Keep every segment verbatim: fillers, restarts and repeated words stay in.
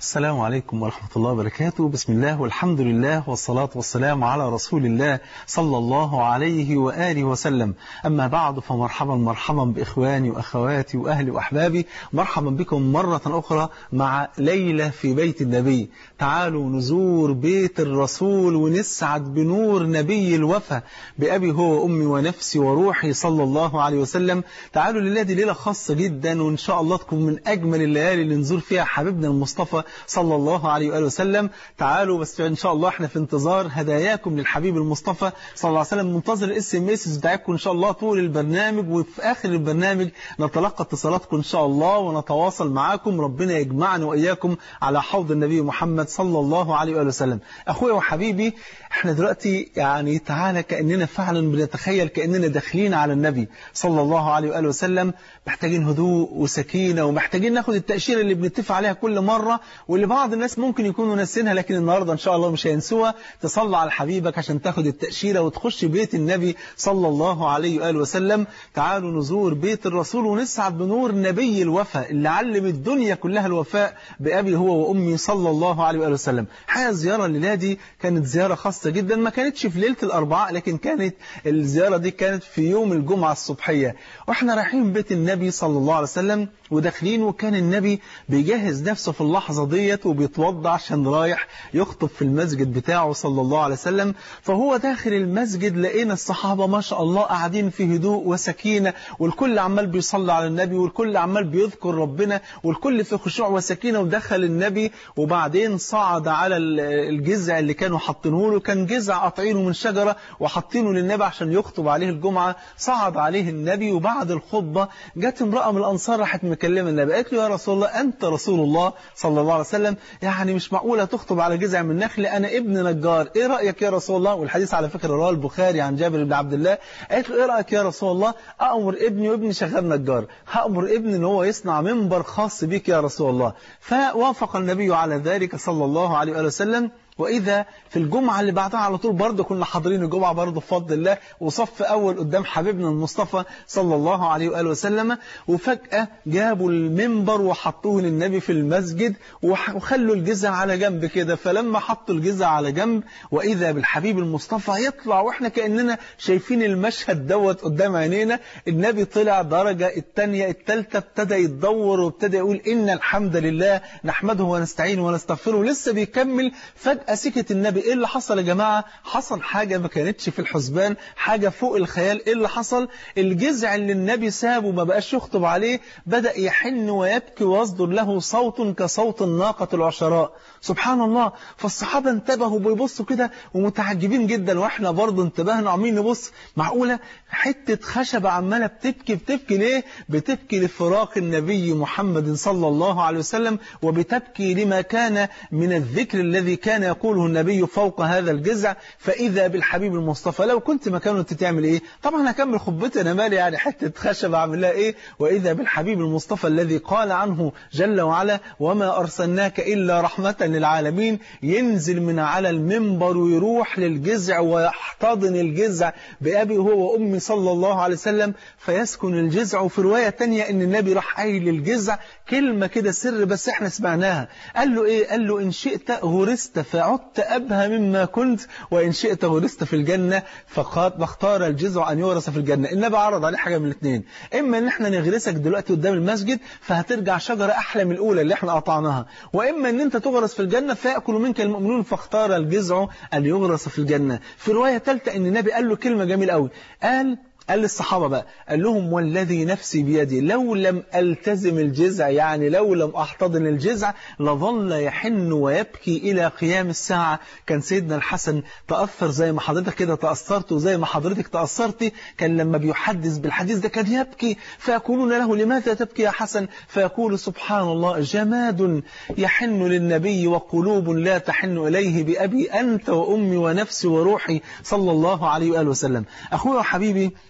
السلام عليكم ورحمة الله وبركاته. بسم الله والحمد لله والصلاة والسلام على رسول الله صلى الله عليه وآله وسلم. أما بعد، فمرحبا مرحبا بإخواني وأخواتي وأهلي وأحبابي. مرحبا بكم مرة أخرى مع ليلة في بيت النبي. تعالوا نزور بيت الرسول ونسعد بنور نبي الوفا بأبي هو وأمي ونفسي وروحي صلى الله عليه وسلم. تعالوا لله، دي ليلة خاصة جدا، وإن شاء الله تكون من أجمل الليالي اللي نزور فيها حبيبنا المصطفى صلى الله عليه وآله وسلم. تعالوا بس إن شاء الله احنا في انتظار هداياكم للحبيب المصطفى صلى الله عليه وسلم. منتظر الاس ام اس بتاعتكم ان شاء الله طول البرنامج، وفي اخر البرنامج نتلقى اتصالاتكم ان شاء الله ونتواصل معاكم. ربنا يجمعنا واياكم على حوض النبي محمد صلى الله عليه وآله وسلم. اخويا وحبيبي، احنا دلوقتي يعني تعالى كأننا فعلا بنتخيل كأننا داخلين على النبي صلى الله عليه وآله وسلم. محتاجين هدوء وسكينة، ومحتاجين ناخد التأشيرة اللي بنتفق عليها كل مرة، واللي بعض الناس ممكن يكونوا ناسينها لكن النهاردة إن شاء الله مش هينسوها. تصلى على حبيبك عشان تاخد التأشيرة وتخش بيت النبي صلى الله عليه وآله وسلم. تعالوا نزور بيت الرسول ونسعد بنور نبي الوفا اللي علم الدنيا كلها الوفاء بأبي هو وأمي صلى الله عليه وآله وسلم. حقيقة الزيارة الليلة دي كانت زيارة خاصة جدا، ما كانتش في ليلة الأربعاء، لكن كانت الزيارة دي كانت في يوم الجمعة الصبحية، وإحنا رايحين بيت النبي صلى الله عليه وسلم وداخلين. وكان النبي بيجهز نفسه في اللحظة ديت وبيتوضع عشان رايح يخطب في المسجد بتاعه صلى الله عليه وسلم. فهو داخل المسجد لقينا الصحابة ما شاء الله قاعدين في هدوء وسكينة، والكل عمال بيصلي على النبي، والكل عمال بيذكر ربنا، والكل في خشوع وسكينة. ودخل النبي وبعدين صعد على الجذع اللي كانوا حاطينه له، كان جذع قاطعينه من شجرة وحاطينه للنبي عشان يخطب عليه الجمعة. صعد عليه النبي، وبعد الخطبة جت امرأة من الأنصار راحت مكلمة النبي، قالت له: يا رسول الله، أنت رسول الله صلى الله عليه وسلم، يعني مش معقولة تخطب على جذع من نخل، أنا ابن نجار، إيه رأيك يا رسول الله؟ والحديث على فكرة رواه البخاري عن جابر بن عبد الله. قالت له: إيه رأيك يا رسول الله؟ أأمر ابني، وابني شغال نجار، هأمر ابني إن هو يصنع منبر خاص بك يا رسول الله. فوافق النبي على ذلك صلى الله عليه وآله وسلم. وإذا في الجمعة اللي بعدها على طول برضه كنا حاضرين الجمعة برضه بفضل الله، وصف أول قدام حبيبنا المصطفى صلى الله عليه وآله وسلم. وفجأة جابوا المنبر وحطوه للنبي في المسجد وخلوا الجذع على جنب كده. فلما حطوا الجذع على جنب وإذا بالحبيب المصطفى يطلع، وإحنا كأننا شايفين المشهد دوت قدام عينينا. النبي طلع درجة الثانية الثالثة، ابتدى يتدور وابتدى يقول: إن الحمد لله نحمده ونستعينه ونستغفره. لسه بيكمل، فجأة سكت النبي. ايه اللي حصل يا جماعة؟ حصل حاجة ما كانتش في الحسبان، حاجة فوق الخيال. ايه اللي حصل؟ الجذع اللي النبي سابه ما بقاش يخطب عليه بدأ يحن ويبكي ويصدر له صوت كصوت الناقة العشراء. سبحان الله. فالصحابة انتبهوا بيبصوا كده ومتعجبين جدا، واحنا برضه انتبهنا عمالين نبص. معقولة حتة خشبة عمالة بتبكي؟ بتبكي ليه؟ بتبكي لفراق النبي محمد صلى الله عليه وسلم، وبتبكي لما كان من الذكر الذي كان يقوله النبي فوق هذا الجذع. فإذا بالحبيب المصطفى، لو كنت مكانه انت تعمل ايه؟ طبعا هكمل خطبتي، انا مالي يعني حتة خشبة اعمل لها ايه؟ وإذا بالحبيب المصطفى الذي قال عنه جل وعلا: وما أرسلناك إلا رحمة للعالمين. ينزل من على المنبر ويروح للجذع ويحتضن الجذع بأبي هو وأمي صلى الله عليه وسلم، فيسكن الجذع. وفي رواية تانية ان النبي راح قايل للجذع كلمة كده سر بس احنا سمعناها. قال له ايه؟ قال له: إن شئت غرست فعدت أبهى مما كنت، وإن شئت غرست في الجنة فاختار الجذع أن يغرس في الجنة. النبي عرض عليه حاجة من الاثنين: إما إن احنا نغرسك دلوقتي قدام المسجد فهترجع شجرة أحلى من الأولى اللي احنا قطعناها، وإما إن أنت تغرس في الجنة فيأكل منك المؤمنون، فاختار الجذع أن يغرس في الجنة. في رواية ثالثة إن النبي قال له كلمة جميلة قوي. قال قال للصحابة بقى، قال لهم: والذي نفسي بيدي لو لم ألتزم الجذع، يعني لو لم أحتضن الجذع، لظل يحن ويبكي إلى قيام الساعة. كان سيدنا الحسن تأثر زي ما حضرتك كده تأثرت وزي ما حضرتك تأثرتي، كان لما بيحدث بالحديث ده كان يبكي، فيقولون له: لماذا تبكي يا حسن؟ فيقول: سبحان الله، جماد يحن للنبي وقلوب لا تحن إليه، بأبي أنت وأمي ونفسي وروحي صلى الله عليه وآله وسلم. أخوي وحبيبي،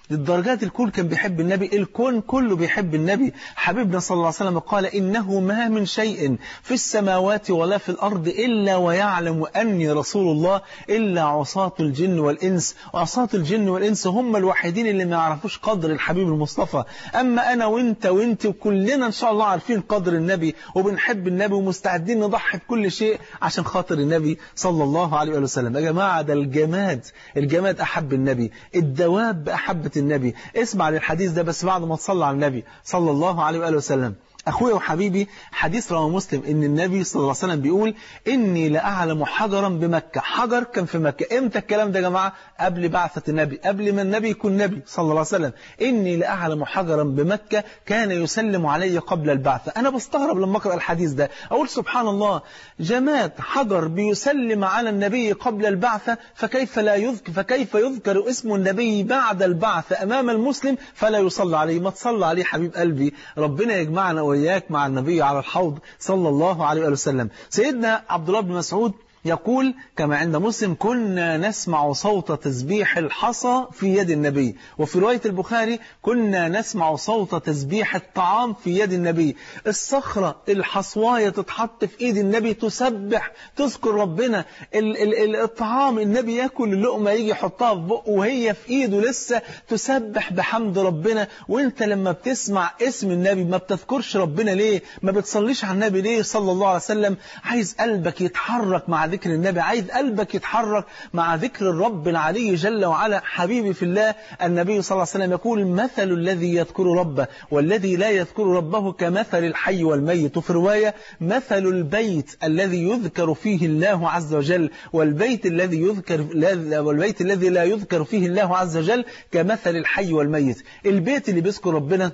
للدرجات الكل كان بيحب النبي، الكون كله بيحب النبي. حبيبنا صلى الله عليه وسلم قال إنه ما من شيء في السماوات ولا في الأرض إلا ويعلم أني رسول الله إلا عصاة الجن والإنس. وعصاة الجن والإنس هم الوحيدين اللي ما يعرفوش قدر الحبيب المصطفى. أما أنا وإنت وإنت وكلنا إن شاء الله عارفين قدر النبي وبنحب النبي ومستعدين نضحي بكل شيء عشان خاطر النبي صلى الله عليه وسلم. يا جماعة ده الجماد، الجماد أحب النبي، الدواب أحبت النبي. اسمع للحديث ده بس بعد ما تصلى على النبي صلى الله عليه وآله وسلم. أخويا وحبيبي، حديث رواه مسلم إن النبي صلى الله عليه وسلم بيقول إني لأعلم حجرا بمكة. حجر كان في مكة. إمتى الكلام ده يا جماعة؟ قبل بعثة النبي، قبل ما النبي يكون نبي صلى الله عليه وسلم. إني لأعلم حجرا بمكة كان يسلم علي قبل البعثة. أنا بستغرب لما أقرأ الحديث ده، أقول سبحان الله، جماد حجر بيسلم على النبي قبل البعثة، فكيف لا يذكر فكيف يذكر اسم النبي بعد البعثة أمام المسلم فلا يصلى عليه؟ ما تصلى عليه حبيب قلبي. ربنا يجمعنا وإياك مع النبي على الحوض صلى الله عليه وسلم. سيدنا عبد الله بن مسعود يقول كما عند مسلم: كنا نسمع صوت تسبيح الحصى في يد النبي. وفي رواية البخاري: كنا نسمع صوت تسبيح الطعام في يد النبي. الصخرة الحصواية تتحط في ايد النبي تسبح تذكر ربنا. ال ال ال الطعام النبي ياكل اللقمة يجي يحطها في بقه وهي في ايده لسه تسبح بحمد ربنا. وانت لما بتسمع اسم النبي ما بتذكرش ربنا ليه؟ ما بتصليش على النبي ليه صلى الله عليه وسلم؟ عايز قلبك يتحرك مع ذكر النبي، عايز قلبك يتحرك مع ذكر الرب العلي جل وعلا. حبيبي في الله، النبي صلى الله عليه وسلم يقول: مثل الذي يذكر ربه والذي لا يذكر ربه كمثل الحي والميت. وفي رواية: مثل البيت الذي يذكر فيه الله عز وجل والبيت الذي يذكر والبيت الذي لا يذكر فيه الله عز وجل كمثل الحي والميت. البيت اللي بيذكر ربنا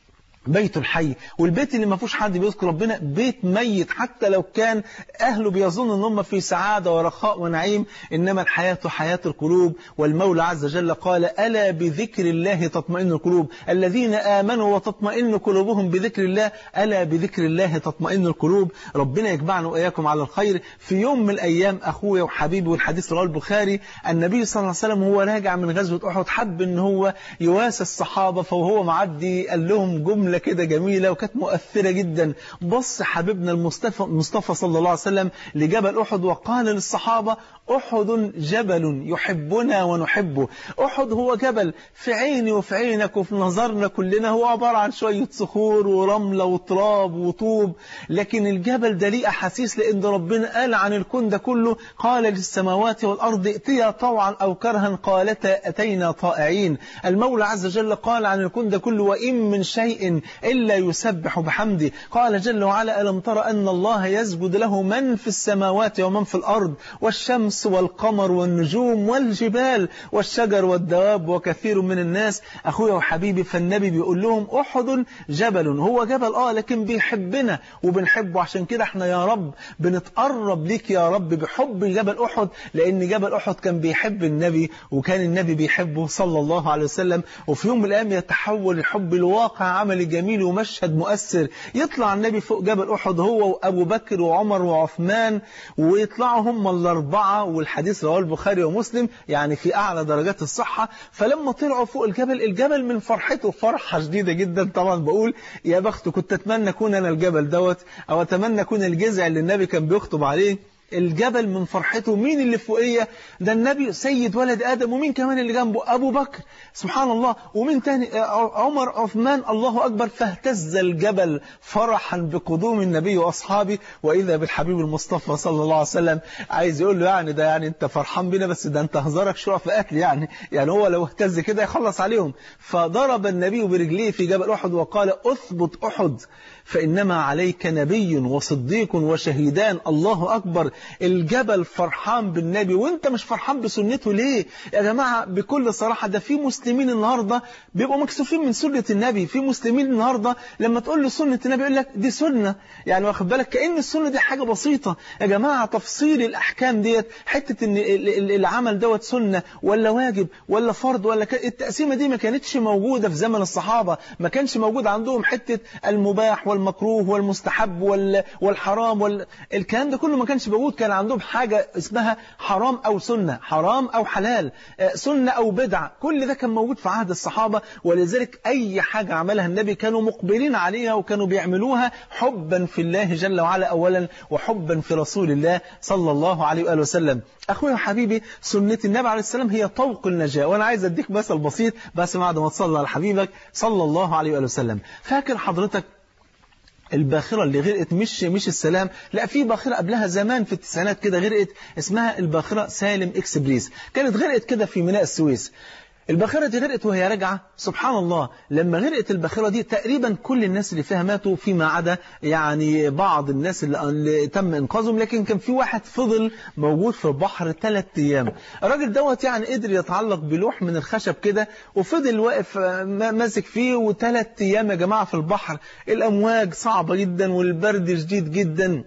بيت الحي، والبيت اللي ما فيهوش حد بيذكر ربنا بيت ميت. حتى لو كان أهله بيظن ان هم في سعادة ورخاء ونعيم، إنما الحياة حياة القلوب. والمولى عز وجل قال: ألا بذكر الله تطمئن القلوب، الذين آمنوا وتطمئن قلوبهم بذكر الله، ألا بذكر الله تطمئن القلوب. ربنا يجمعنا وإياكم على الخير. في يوم من الأيام أخويا وحبيبي، والحديث رواه البخاري، النبي صلى الله عليه وسلم هو راجع من غزوة أحد حب ان هو يواسي الصحابة، فهو معدي قال لهم جملة كده جميلة وكانت مؤثرة جدا. بص حبيبنا المصطفى المصطفى صلى الله عليه وسلم لجبل أحد وقال للصحابة: أحد جبل يحبنا ونحبه. أحد هو جبل في عيني وفي عينك وفي نظرنا كلنا هو عبارة عن شوية صخور ورملة وتراب وطوب، لكن الجبل ده ليه أحاسيس، لأن ربنا قال عن الكون ده كله: قال للسماوات والأرض ائتيا طوعا أو كرها قالتا أتينا طائعين. المولى عز وجل قال عن الكون ده كله: وإن من شيء إلا يسبح بحمده. قال جل وعلا: ألم تر أن الله يسجد له من في السماوات ومن في الأرض والشمس والقمر والنجوم والجبال والشجر والدواب وكثير من الناس. أخويا وحبيبي، فالنبي بيقول لهم: أحد جبل، هو جبل آه لكن بيحبنا وبنحبه، عشان كده احنا يا رب بنتقرب ليك يا رب بحب جبل أحد، لأن جبل أحد كان بيحب النبي وكان النبي بيحبه صلى الله عليه وسلم. وفي يوم من الأيام يتحول الحب لواقع عملي جميل ومشهد مؤثر. يطلع النبي فوق جبل أحد هو وأبو بكر وعمر وعثمان، ويطلعوا هم الأربعة، والحديث رواه البخاري ومسلم يعني في أعلى درجات الصحة. فلما طلعوا فوق الجبل، الجبل من فرحته فرحة شديدة جدا. طبعا بقول يا بخت، كنت أتمنى أكون أنا الجبل دوت، أو أتمنى أكون الجذع اللي النبي كان بيخطب عليه. الجبل من فرحته. مين اللي فوقيه؟ ده النبي سيد ولد آدم، ومين كمان اللي جنبه؟ أبو بكر سبحان الله، ومين تاني؟ عمر، عثمان، الله أكبر. فاهتز الجبل فرحا بقدوم النبي وأصحابه، وإذا بالحبيب المصطفى صلى الله عليه وسلم عايز يقول له: يعني ده يعني أنت فرحان بنا، بس ده أنت هزارك شوية في أكل يعني يعني هو لو اهتز كده يخلص عليهم. فضرب النبي برجليه في جبل أحد وقال: أثبت أحد فإنما عليك نبي وصديق وشهيدان. الله أكبر. الجبل فرحان بالنبي، وانت مش فرحان بسنته ليه يا جماعة؟ بكل صراحة ده في مسلمين النهاردة بيبقوا مكسوفين من سنة النبي. في مسلمين النهاردة لما تقول له سنة النبي يقول لك دي سنة، يعني واخد بالك كأن السنة دي حاجة بسيطة. يا جماعة تفصيل الأحكام ديت، حتة ان العمل دوت سنة ولا واجب ولا فرض ولا ك... التقسيمة دي ما كانتش موجودة في زمن الصحابة. ما كانش موجود عندهم حتة المباح والمكروه والمستحب وال... والحرام وال... الكلام ده كله ما كانش موجود اليهود كان عندهم حاجة اسمها حرام أو سنة، حرام أو حلال، سنة أو بدعة، كل ده كان موجود في عهد الصحابة. ولذلك أي حاجة عملها النبي كانوا مقبلين عليها وكانوا بيعملوها حبا في الله جل وعلا أولا، وحبا في رسول الله صلى الله عليه وآله وسلم. أخوي وحبيبي، سنة النبي عليه السلام هي طوق النجاة. وأنا عايز أديك مثل بسيط بس بعد ما تصلي على حبيبك صلى الله عليه وآله وسلم. فاكر حضرتك الباخرة اللي غرقت مش مش السلام، لا في باخرة قبلها زمان في التسعينات كده غرقت، اسمها الباخرة سالم إكسبريس، كانت غرقت كده في ميناء السويس. الباخرة دي غرقت وهي راجعة، سبحان الله لما غرقت الباخرة دي تقريبا كل الناس اللي فيها ماتوا فيما عدا يعني بعض الناس اللي, اللي تم إنقاذهم، لكن كان في واحد فضل موجود في البحر ثلاث أيام. الراجل دوت يعني قدر يتعلق بلوح من الخشب كده وفضل واقف ماسك فيه، وثلاث أيام يا جماعة في البحر، الأمواج صعبة جدا والبرد شديد جدا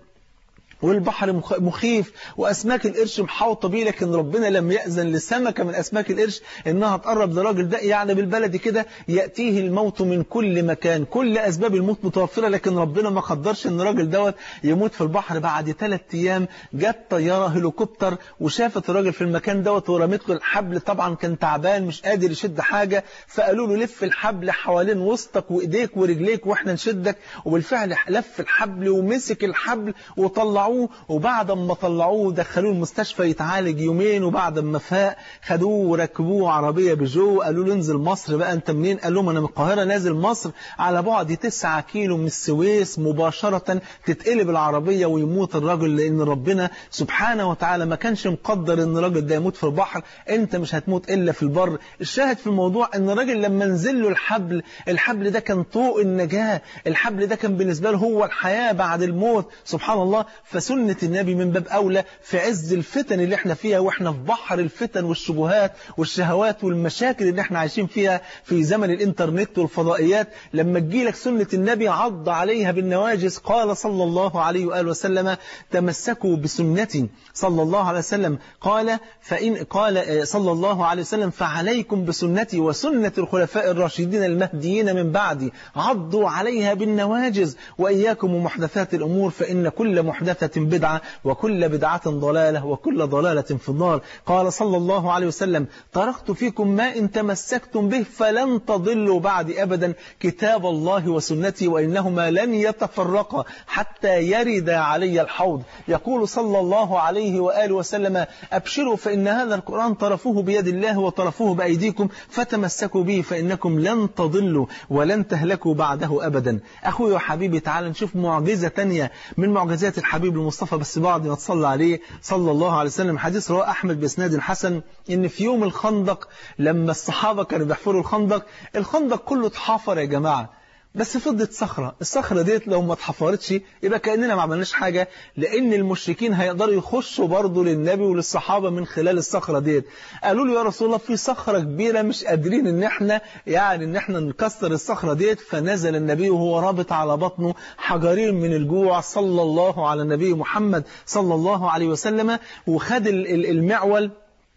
والبحر مخيف وأسماك القرش محاوطة بيه، لكن ربنا لم يأذن لسمكة من أسماك القرش إنها تقرب للراجل ده. يعني بالبلد كده يأتيه الموت من كل مكان، كل أسباب الموت متوفرة، لكن ربنا ما قدرش إن الراجل دوت يموت في البحر. بعد ثلاث أيام جت طيارة هليكوبتر وشافت الراجل في المكان دوت ورمت له الحبل، طبعا كان تعبان مش قادر يشد حاجة، فقالوا له لف الحبل حوالين وسطك وإيديك ورجليك وإحنا نشدك. وبالفعل لف الحبل ومسك الحبل وطلع، وبعد ما طلعوه دخلوه المستشفى يتعالج يومين، وبعد ما فاق خدوه وركبوه عربية بيجو، قالوا له انزل مصر بقى. انت منين؟ قال لهم انا من القاهرة نازل مصر، على بعد تسعة كيلو من السويس مباشرة تتقلب العربية ويموت الراجل، لان ربنا سبحانه وتعالى ما كانش مقدر ان الراجل ده يموت في البحر، انت مش هتموت الا في البر. الشاهد في الموضوع ان الراجل لما نزل له الحبل، الحبل ده كان طوق النجاة، الحبل ده كان بالنسبة له هو الحياة بعد الموت. سبحان الله. فسنة النبي من باب أولى في عز الفتن اللي احنا فيها، واحنا في بحر الفتن والشبهات والشهوات والمشاكل اللي احنا عايشين فيها في زمن الانترنت والفضائيات، لما تجيلك سنة النبي عض عليها بالنواجس. قال صلى الله عليه وآله وسلم تمسكوا بسنتي صلى الله عليه وسلم، قال فإن قال صلى الله عليه وسلم فعليكم بسنتي وسنة الخلفاء الراشدين المهديين من بعدي، عضوا عليها بالنواجز، وإياكم ومحدثات الأمور فإن كل محدثة بدعة وكل بدعة ضلالة وكل ضلالة في النار. قال صلى الله عليه وسلم تركت فيكم ما إن تمسكتم به فلن تضلوا بعد أبدا، كتاب الله وسنتي وإنهما لن يتفرقا حتى يرد علي الحوض. يقول صلى الله عليه وآله وسلم أبشروا فإن هذا القرآن طرفوه بيد الله وطرفوه بأيديكم فتمسكوا به فإنكم لن تضلوا ولن تهلكوا بعده أبدا. أخوي وحبيبي تعال نشوف معجزة تانية من معجزات الحبيب المصطفى، بس بعد ما تصلى عليه صلى الله عليه وسلم. حديث رواه أحمد بإسناد حسن إن في يوم الخندق لما الصحابة كانوا بيحفروا الخندق، الخندق كله اتحفر يا جماعة، بس فضت صخرة. الصخرة ديت لو ما اتحفرتش يبقى كأننا ما عملناش حاجة، لأن المشركين هيقدروا يخشوا برضو للنبي وللصحابة من خلال الصخرة ديت. قالوا له يا رسول الله في صخرة كبيرة مش قادرين ان احنا يعني ان احنا نكسر الصخرة ديت. فنزل النبي وهو رابط على بطنه حجرين من الجوع صلى الله على النبي محمد صلى الله عليه وسلم، وخد المعول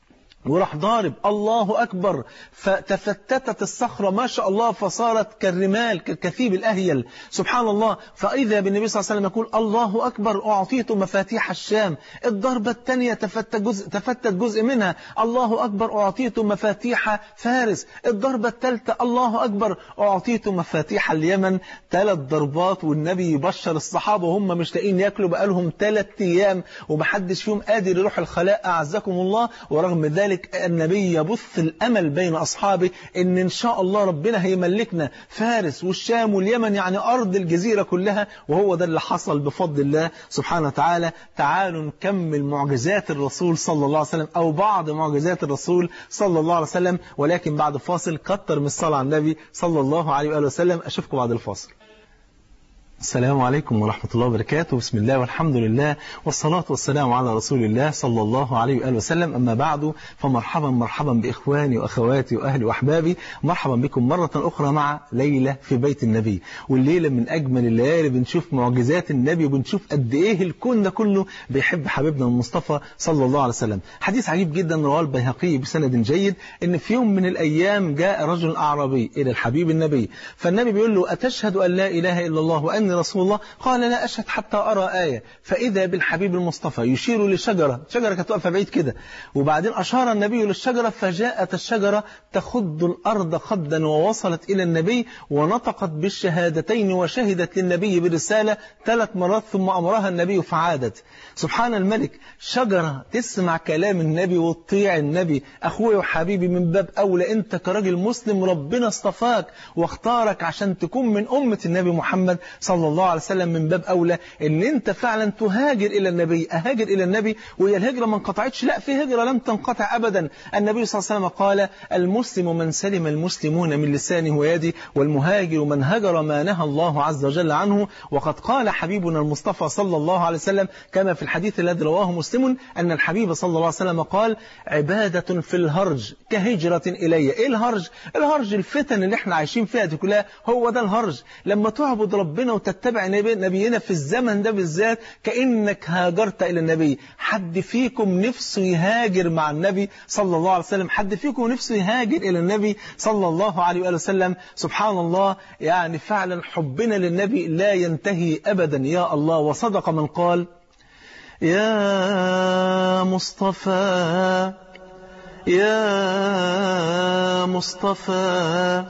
وراح ضارب الله أكبر، فتفتتت الصخرة ما شاء الله فصارت كالرمال كالكثيب الأهيل سبحان الله. فإذا بالنبي صلى الله عليه وسلم يقول الله أكبر أعطيت مفاتيح الشام. الضربة الثانية تفتت جزء, تفتت جزء منها، الله أكبر أعطيت مفاتيح فارس. الضربة الثالثة الله أكبر أعطيت مفاتيح اليمن. ثلاث ضربات والنبي يبشر الصحابة وهم مش لاقيين ياكلوا بقالهم ثلاث أيام ومحدش فيهم قادر يروح الخلاء أعزكم الله. ورغم ذلك النبي يبث الأمل بين أصحابه إن إن شاء الله ربنا هيملكنا فارس والشام واليمن، يعني أرض الجزيرة كلها، وهو ده اللي حصل بفضل الله سبحانه وتعالى. تعالوا نكمل معجزات الرسول صلى الله عليه وسلم أو بعض معجزات الرسول صلى الله عليه وسلم، ولكن بعد فاصل. كتر من الصلاة على النبي صلى الله عليه وآله وسلم. أشوفكم بعد الفاصل. السلام عليكم ورحمة الله وبركاته. بسم الله والحمد لله والصلاة والسلام على رسول الله صلى الله عليه وآله وسلم. أما بعد فمرحبا مرحبا بإخواني وأخواتي وأهلي وأحبابي، مرحبا بكم مرة أخرى مع ليلة في بيت النبي. والليلة من أجمل الليالي بنشوف معجزات النبي وبنشوف قد إيه الكون ده كله بيحب حبيبنا المصطفى صلى الله عليه وسلم. حديث عجيب جدا رواه البيهقي بسند جيد إن في يوم من الأيام جاء رجل أعرابي إلى الحبيب النبي، فالنبي بيقول له أتشهد أن لا إله إلا الله وأن تشهدني رسول الله؟ قال لا أشهد حتى أرى آية. فإذا بالحبيب المصطفى يشير لشجرة، شجرة كانت واقفة بعيد كده، وبعدين أشار النبي للشجرة فجاءت الشجرة تخض الأرض خضا ووصلت إلى النبي ونطقت بالشهادتين وشهدت للنبي بالرسالة ثلاث مرات ثم أمرها النبي فعادت. سبحان الملك، شجرة تسمع كلام النبي وتطيع النبي. أخوي وحبيبي، من باب أولى أنت كراجل مسلم ربنا اصطفاك واختارك عشان تكون من أمة النبي محمد صلى الله عليه وسلم، من باب أولى أن أنت فعلا تهاجر إلى النبي. أهاجر إلى النبي، وهي الهجرة ما انقطعتش، لا، في هجرة لم تنقطع أبدا. النبي صلى الله عليه وسلم قال المسلم من سلم المسلمون من لسانه ويده، والمهاجر من هجر ما نهى الله عز وجل عنه. وقد قال حبيبنا المصطفى صلى الله عليه وسلم كما في الحديث الذي رواه مسلم أن الحبيب صلى الله عليه وسلم قال عبادة في الهرج كهجرة إلي. إيه الهرج؟ الهرج الفتن اللي احنا عايشين فيها دي كلها، هو ده الهرج. لما تعبد ربنا وتتبع نبينا في الزمن ده بالذات كأنك هاجرت إلى النبي. حد فيكم نفسه يهاجر مع النبي صلى الله عليه وسلم؟ حد فيكم نفسه يهاجر إلى النبي صلى الله عليه وآله وسلم؟ سبحان الله، يعني فعلا حبنا للنبي لا ينتهي أبدا. يا الله، وصدق من قال يا مصطفى يا مصطفى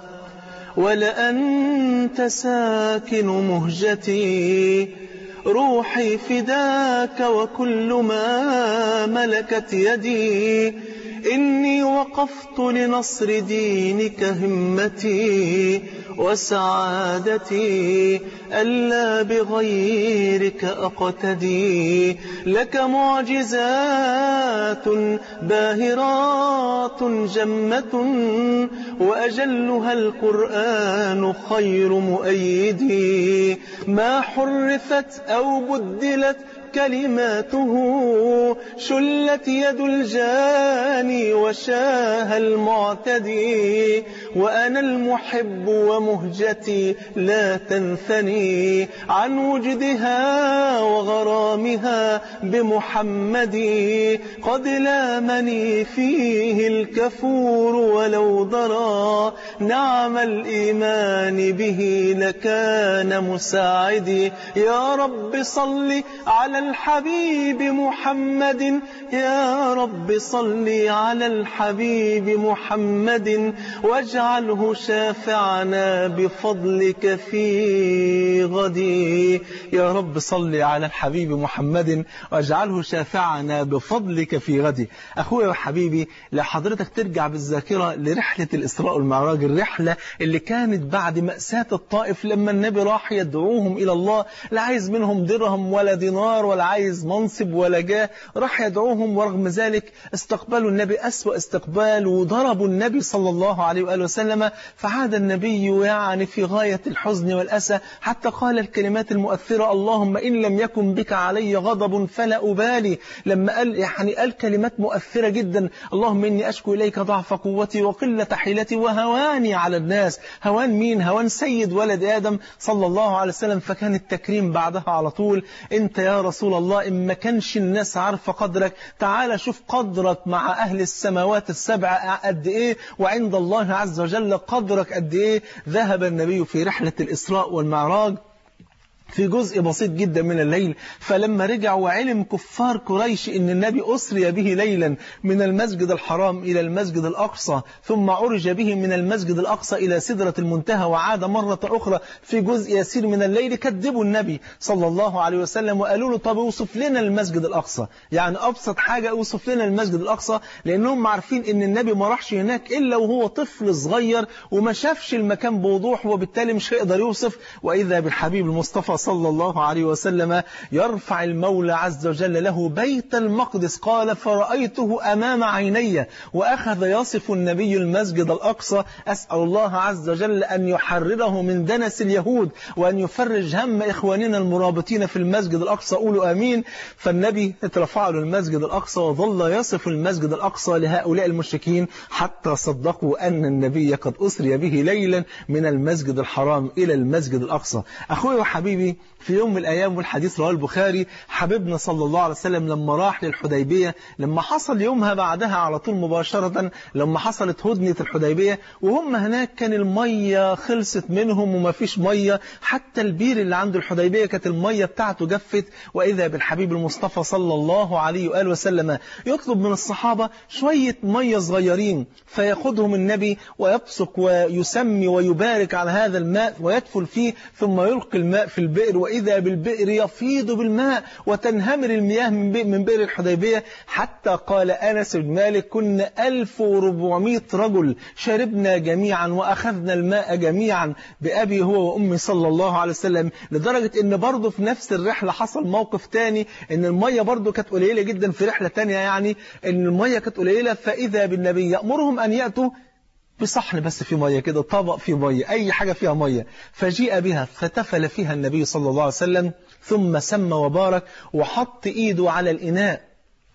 ولأنت ساكن مهجتي، روحي فداك وكل ما ملكت يدي، إني وقفت لنصر دينك همتي وسعادتي، ألا بغيرك أقتدي، لك معجزات باهرات جمة، وأجلها القرآن خير مؤيدي، ما حرفت أو بدلت كلماته، شلت يد الجاني وشاه المعتدي، وأنا المحب ومهجتي لا تنثني عن وجدها وغرامها بمحمد، قد لامني فيه الكفور ولو ضرى، نعم الإيمان به لكان مساعدي. يا رب صل على الحبيب محمد، يا رب صل على الحبيب محمد، واجعله شافعنا بفضلك في غدي. يا رب صل على الحبيب محمد واجعله شافعنا بفضلك في غدي. أخويا وحبيبي، لحضرتك ترجع بالذاكرة لرحلة الإسراء والمعراج، الرحلة اللي كانت بعد مأساة الطائف لما النبي راح يدعوهم إلى الله، لا عايز منهم درهم ولا دينار ولا عايز منصب ولا جاه، راح يدعوهم، ورغم ذلك استقبلوا النبي أسوأ استقبال وضربوا النبي صلى الله عليه وآله وسلم، فعاد النبي يعني في غاية الحزن والأسى حتى قال الكلمات المؤثرة اللهم إن لم يكن بك علي غضب فلا أبالي. لما قال يعني قال كلمات مؤثرة جدا، اللهم إني أشكو إليك ضعف قوتي وقلة حيلتي وهواني على الناس. هوان مين؟ هوان سيد ولد آدم صلى الله عليه وسلم. فكان التكريم بعدها على طول، أنت يا رسول الله إن ما كانش الناس عارفة قدرك، تعال شوف قدرك مع أهل السماوات السبع قد إيه، وعند الله عز وجل قدرك قد إيه. ذهب النبي في رحلة الإسراء والمعراج في جزء بسيط جدا من الليل، فلما رجع وعلم كفار قريش ان النبي أسري به ليلا من المسجد الحرام إلى المسجد الأقصى، ثم عرج به من المسجد الأقصى إلى سدرة المنتهى وعاد مرة أخرى في جزء يسير من الليل، كذبوا النبي صلى الله عليه وسلم وقالوا له طب اوصف لنا المسجد الأقصى، يعني أبسط حاجة اوصف لنا المسجد الأقصى، لأنهم عارفين ان النبي ما راحش هناك إلا وهو طفل صغير وما شافش المكان بوضوح، وبالتالي مش هيقدر يوصف. وإذا بالحبيب المصطفى صلى الله عليه وسلم يرفع المولى عز وجل له بيت المقدس، قال فرأيته أمام عيني، وأخذ يصف النبي المسجد الأقصى، أسأل الله عز وجل أن يحرره من دنس اليهود وأن يفرج هم إخواننا المرابطين في المسجد الأقصى، قولوا آمين. فالنبي اترفع له المسجد الأقصى وظل يصف المسجد الأقصى لهؤلاء المشركين حتى صدقوا أن النبي قد أسري به ليلا من المسجد الحرام إلى المسجد الأقصى. أخوي وحبيبي، حبيبي في يوم من الأيام، والحديث رواه البخاري، حبيبنا صلى الله عليه وسلم لما راح للحديبية، لما حصل يومها بعدها على طول مباشرة لما حصلت هدنة الحديبية، وهم هناك كان المية خلصت منهم وما فيش مية، حتى البير اللي عند الحديبية كانت المية بتاعته جفت. وإذا بالحبيب المصطفى صلى الله عليه وآله وسلم يطلب من الصحابة شوية مية صغيرين، فياخدهم النبي ويبصق ويسمي ويبارك على هذا الماء ويدفل فيه، ثم يلقي الماء في البئر، وإذا بالبئر يفيض بالماء وتنهمر المياه من بئر الحديبية، حتى قال أنس بن مالك كنا ألف وأربعمائة رجل شربنا جميعا وأخذنا الماء جميعا بأبي هو وأمي صلى الله عليه وسلم. لدرجة إن برضه في نفس الرحلة حصل موقف تاني، إن المية برضه كانت قليلة جدا في رحلة تانية، يعني إن المية كانت قليلة، فإذا بالنبي يأمرهم أن يأتوا بصحن بس في مية كده، طبق في مية، أي حاجة فيها مية، فجيء بها فتفل فيها النبي صلى الله عليه وسلم، ثم سمى وبارك وحط إيده على الإناء،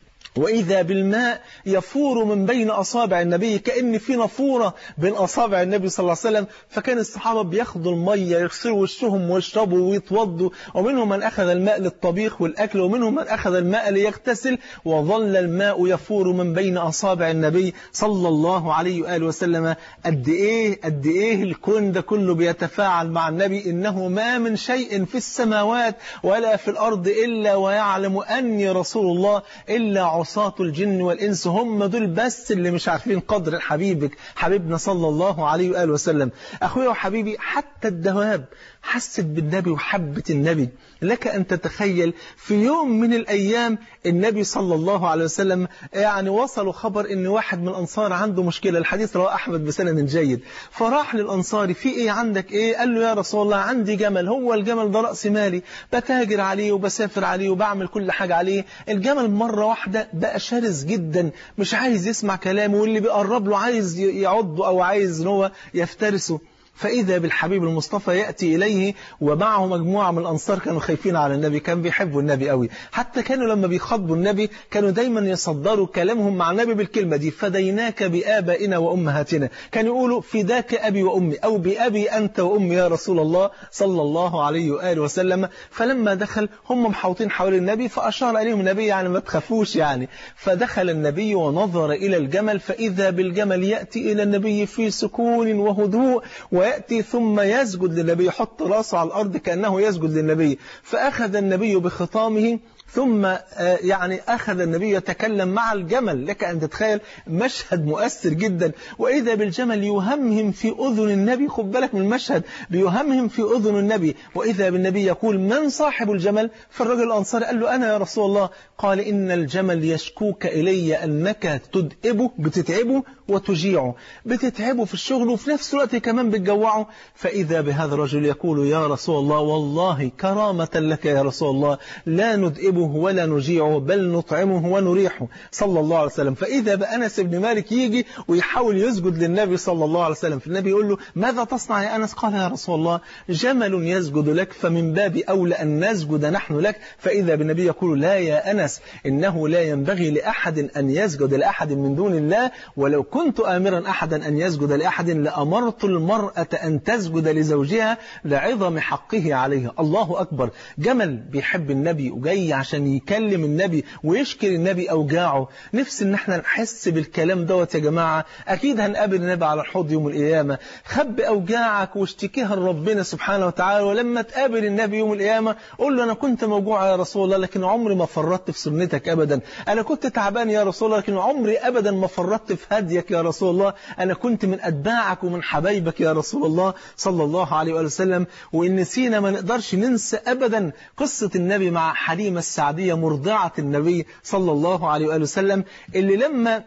وإذا بالماء يفور من بين أصابع النبي، كأن في نافورة بين أصابع النبي صلى الله عليه وسلم. فكان الصحابة بياخدوا المية يغسلوا وشهم ويشربوا ويتوضوا، ومنهم من أخذ الماء للطبيخ والأكل، ومنهم من أخذ الماء ليغتسل، وظل الماء يفور من بين أصابع النبي صلى الله عليه وآله وسلم. قد إيه قد إيه الكون ده كله بيتفاعل مع النبي، إنه ما من شيء في السماوات ولا في الأرض إلا ويعلم أني رسول الله، إلا عصاة الجن والإنس، هم دول بس اللي مش عارفين قدر حبيبك حبيبنا صلى الله عليه وآله وسلم. أخويا وحبيبي، حتى الدواب حست بالنبي وحبت النبي. لك أن تتخيل في يوم من الأيام النبي صلى الله عليه وسلم يعني وصلوا خبر إن واحد من الأنصار عنده مشكلة، الحديث رواه أحمد بسند جيد، فراح للأنصاري في إيه عندك إيه؟ قال له يا رسول الله عندي جمل، هو الجمل ده رأس مالي، بتاجر عليه وبسافر عليه وبعمل كل حاجة عليه. الجمل مرة واحدة بقى شرس جدا، مش عايز يسمع كلامه، واللي بيقرب له عايز يعضه أو عايز إن هو يفترسه. فإذا بالحبيب المصطفى يأتي إليه ومعه مجموعة من الأنصار كانوا خايفين على النبي، كانوا بيحبوا النبي قوي، حتى كانوا لما بيخاطبوا النبي كانوا دايما يصدروا كلامهم مع النبي بالكلمة دي، فديناك بآبائنا وأمهاتنا، كانوا يقولوا فداك أبي وأمي، أو بأبي أنت وأمي يا رسول الله صلى الله عليه وآله وسلم. فلما دخل هم محوطين حول النبي، فأشار إليهم النبي يعني ما تخافوش يعني. فدخل النبي ونظر إلى الجمل، فإذا بالجمل يأتي إلى النبي في سكون وهدوء، ويأتي ثم يسجد للنبي، يحط راسه على الأرض كأنه يسجد للنبي. فأخذ النبي بخطامه، ثم يعني أخذ النبي يتكلم مع الجمل. لك أن تتخيل مشهد مؤثر جدا، وإذا بالجمل يهمهم في أذن النبي، خد بالك من المشهد، بيهمهم في أذن النبي، وإذا بالنبي يقول من صاحب الجمل؟ فالرجل الأنصاري قال له أنا يا رسول الله. قال إن الجمل يشكوك إلي أنك تدئبه، بتتعبه وتجيعه، بتتعبه في الشغل وفي نفس الوقت كمان بتجوعه. فإذا بهذا الرجل يقول يا رسول الله والله كرامة لك يا رسول الله لا ندئبه ولا نجيعه بل نطعمه ونريحه صلى الله عليه وسلم. فإذا بأنس بن مالك يجي ويحاول يسجد للنبي صلى الله عليه وسلم، فالنبي يقول له ماذا تصنع يا أنس؟ قال يا رسول الله جمل يسجد لك فمن باب أولى أن نسجد نحن لك. فإذا بالنبي يقول لا يا أنس إنه لا ينبغي لأحد أن يسجد لأحد من دون الله، ولو كنت آمرا أحدا أن يسجد لأحد لأمرت المرأة أن تسجد لزوجها لعظم حقه عليها. الله أكبر، جمل بيحب النبي وجاي عشان يكلم النبي ويشكر النبي أوجاعه. نفس إن احنا نحس بالكلام دوت يا جماعة. أكيد هنقابل النبي على الحوض يوم القيامة، خب أوجاعك واشتكيها لربنا سبحانه وتعالى، ولما تقابل النبي يوم القيامة قول له أنا كنت موجوع يا رسول الله لكن عمري ما فرطت في سنتك أبدا، أنا كنت تعبان يا رسول الله لكن عمري أبدا ما فرطت في هديك يا رسول الله، أنا كنت من أتباعك ومن حبايبك يا رسول الله صلى الله عليه وسلم. وإن نسينا ما نقدرش ننسى أبدا قصة النبي مع حليمة السعدية مرضعة النبي صلى الله عليه وسلم، اللي لما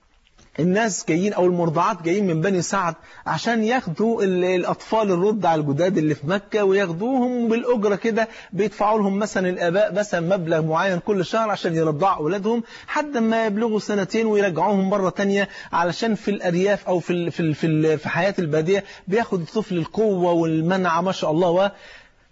الناس جايين أو المرضعات جايين من بني سعد عشان ياخدوا الأطفال الرضع الجداد اللي في مكة وياخدوهم بالأجرة كده، بيدفعوا لهم مثلا الآباء مثلا مبلغ معين كل شهر عشان يرضعوا أولادهم حد ما يبلغوا سنتين ويرجعوهم مرة تانية، علشان في الأرياف أو في في في, في حياة البادية بياخد الطفل القوة والمنع ما شاء الله.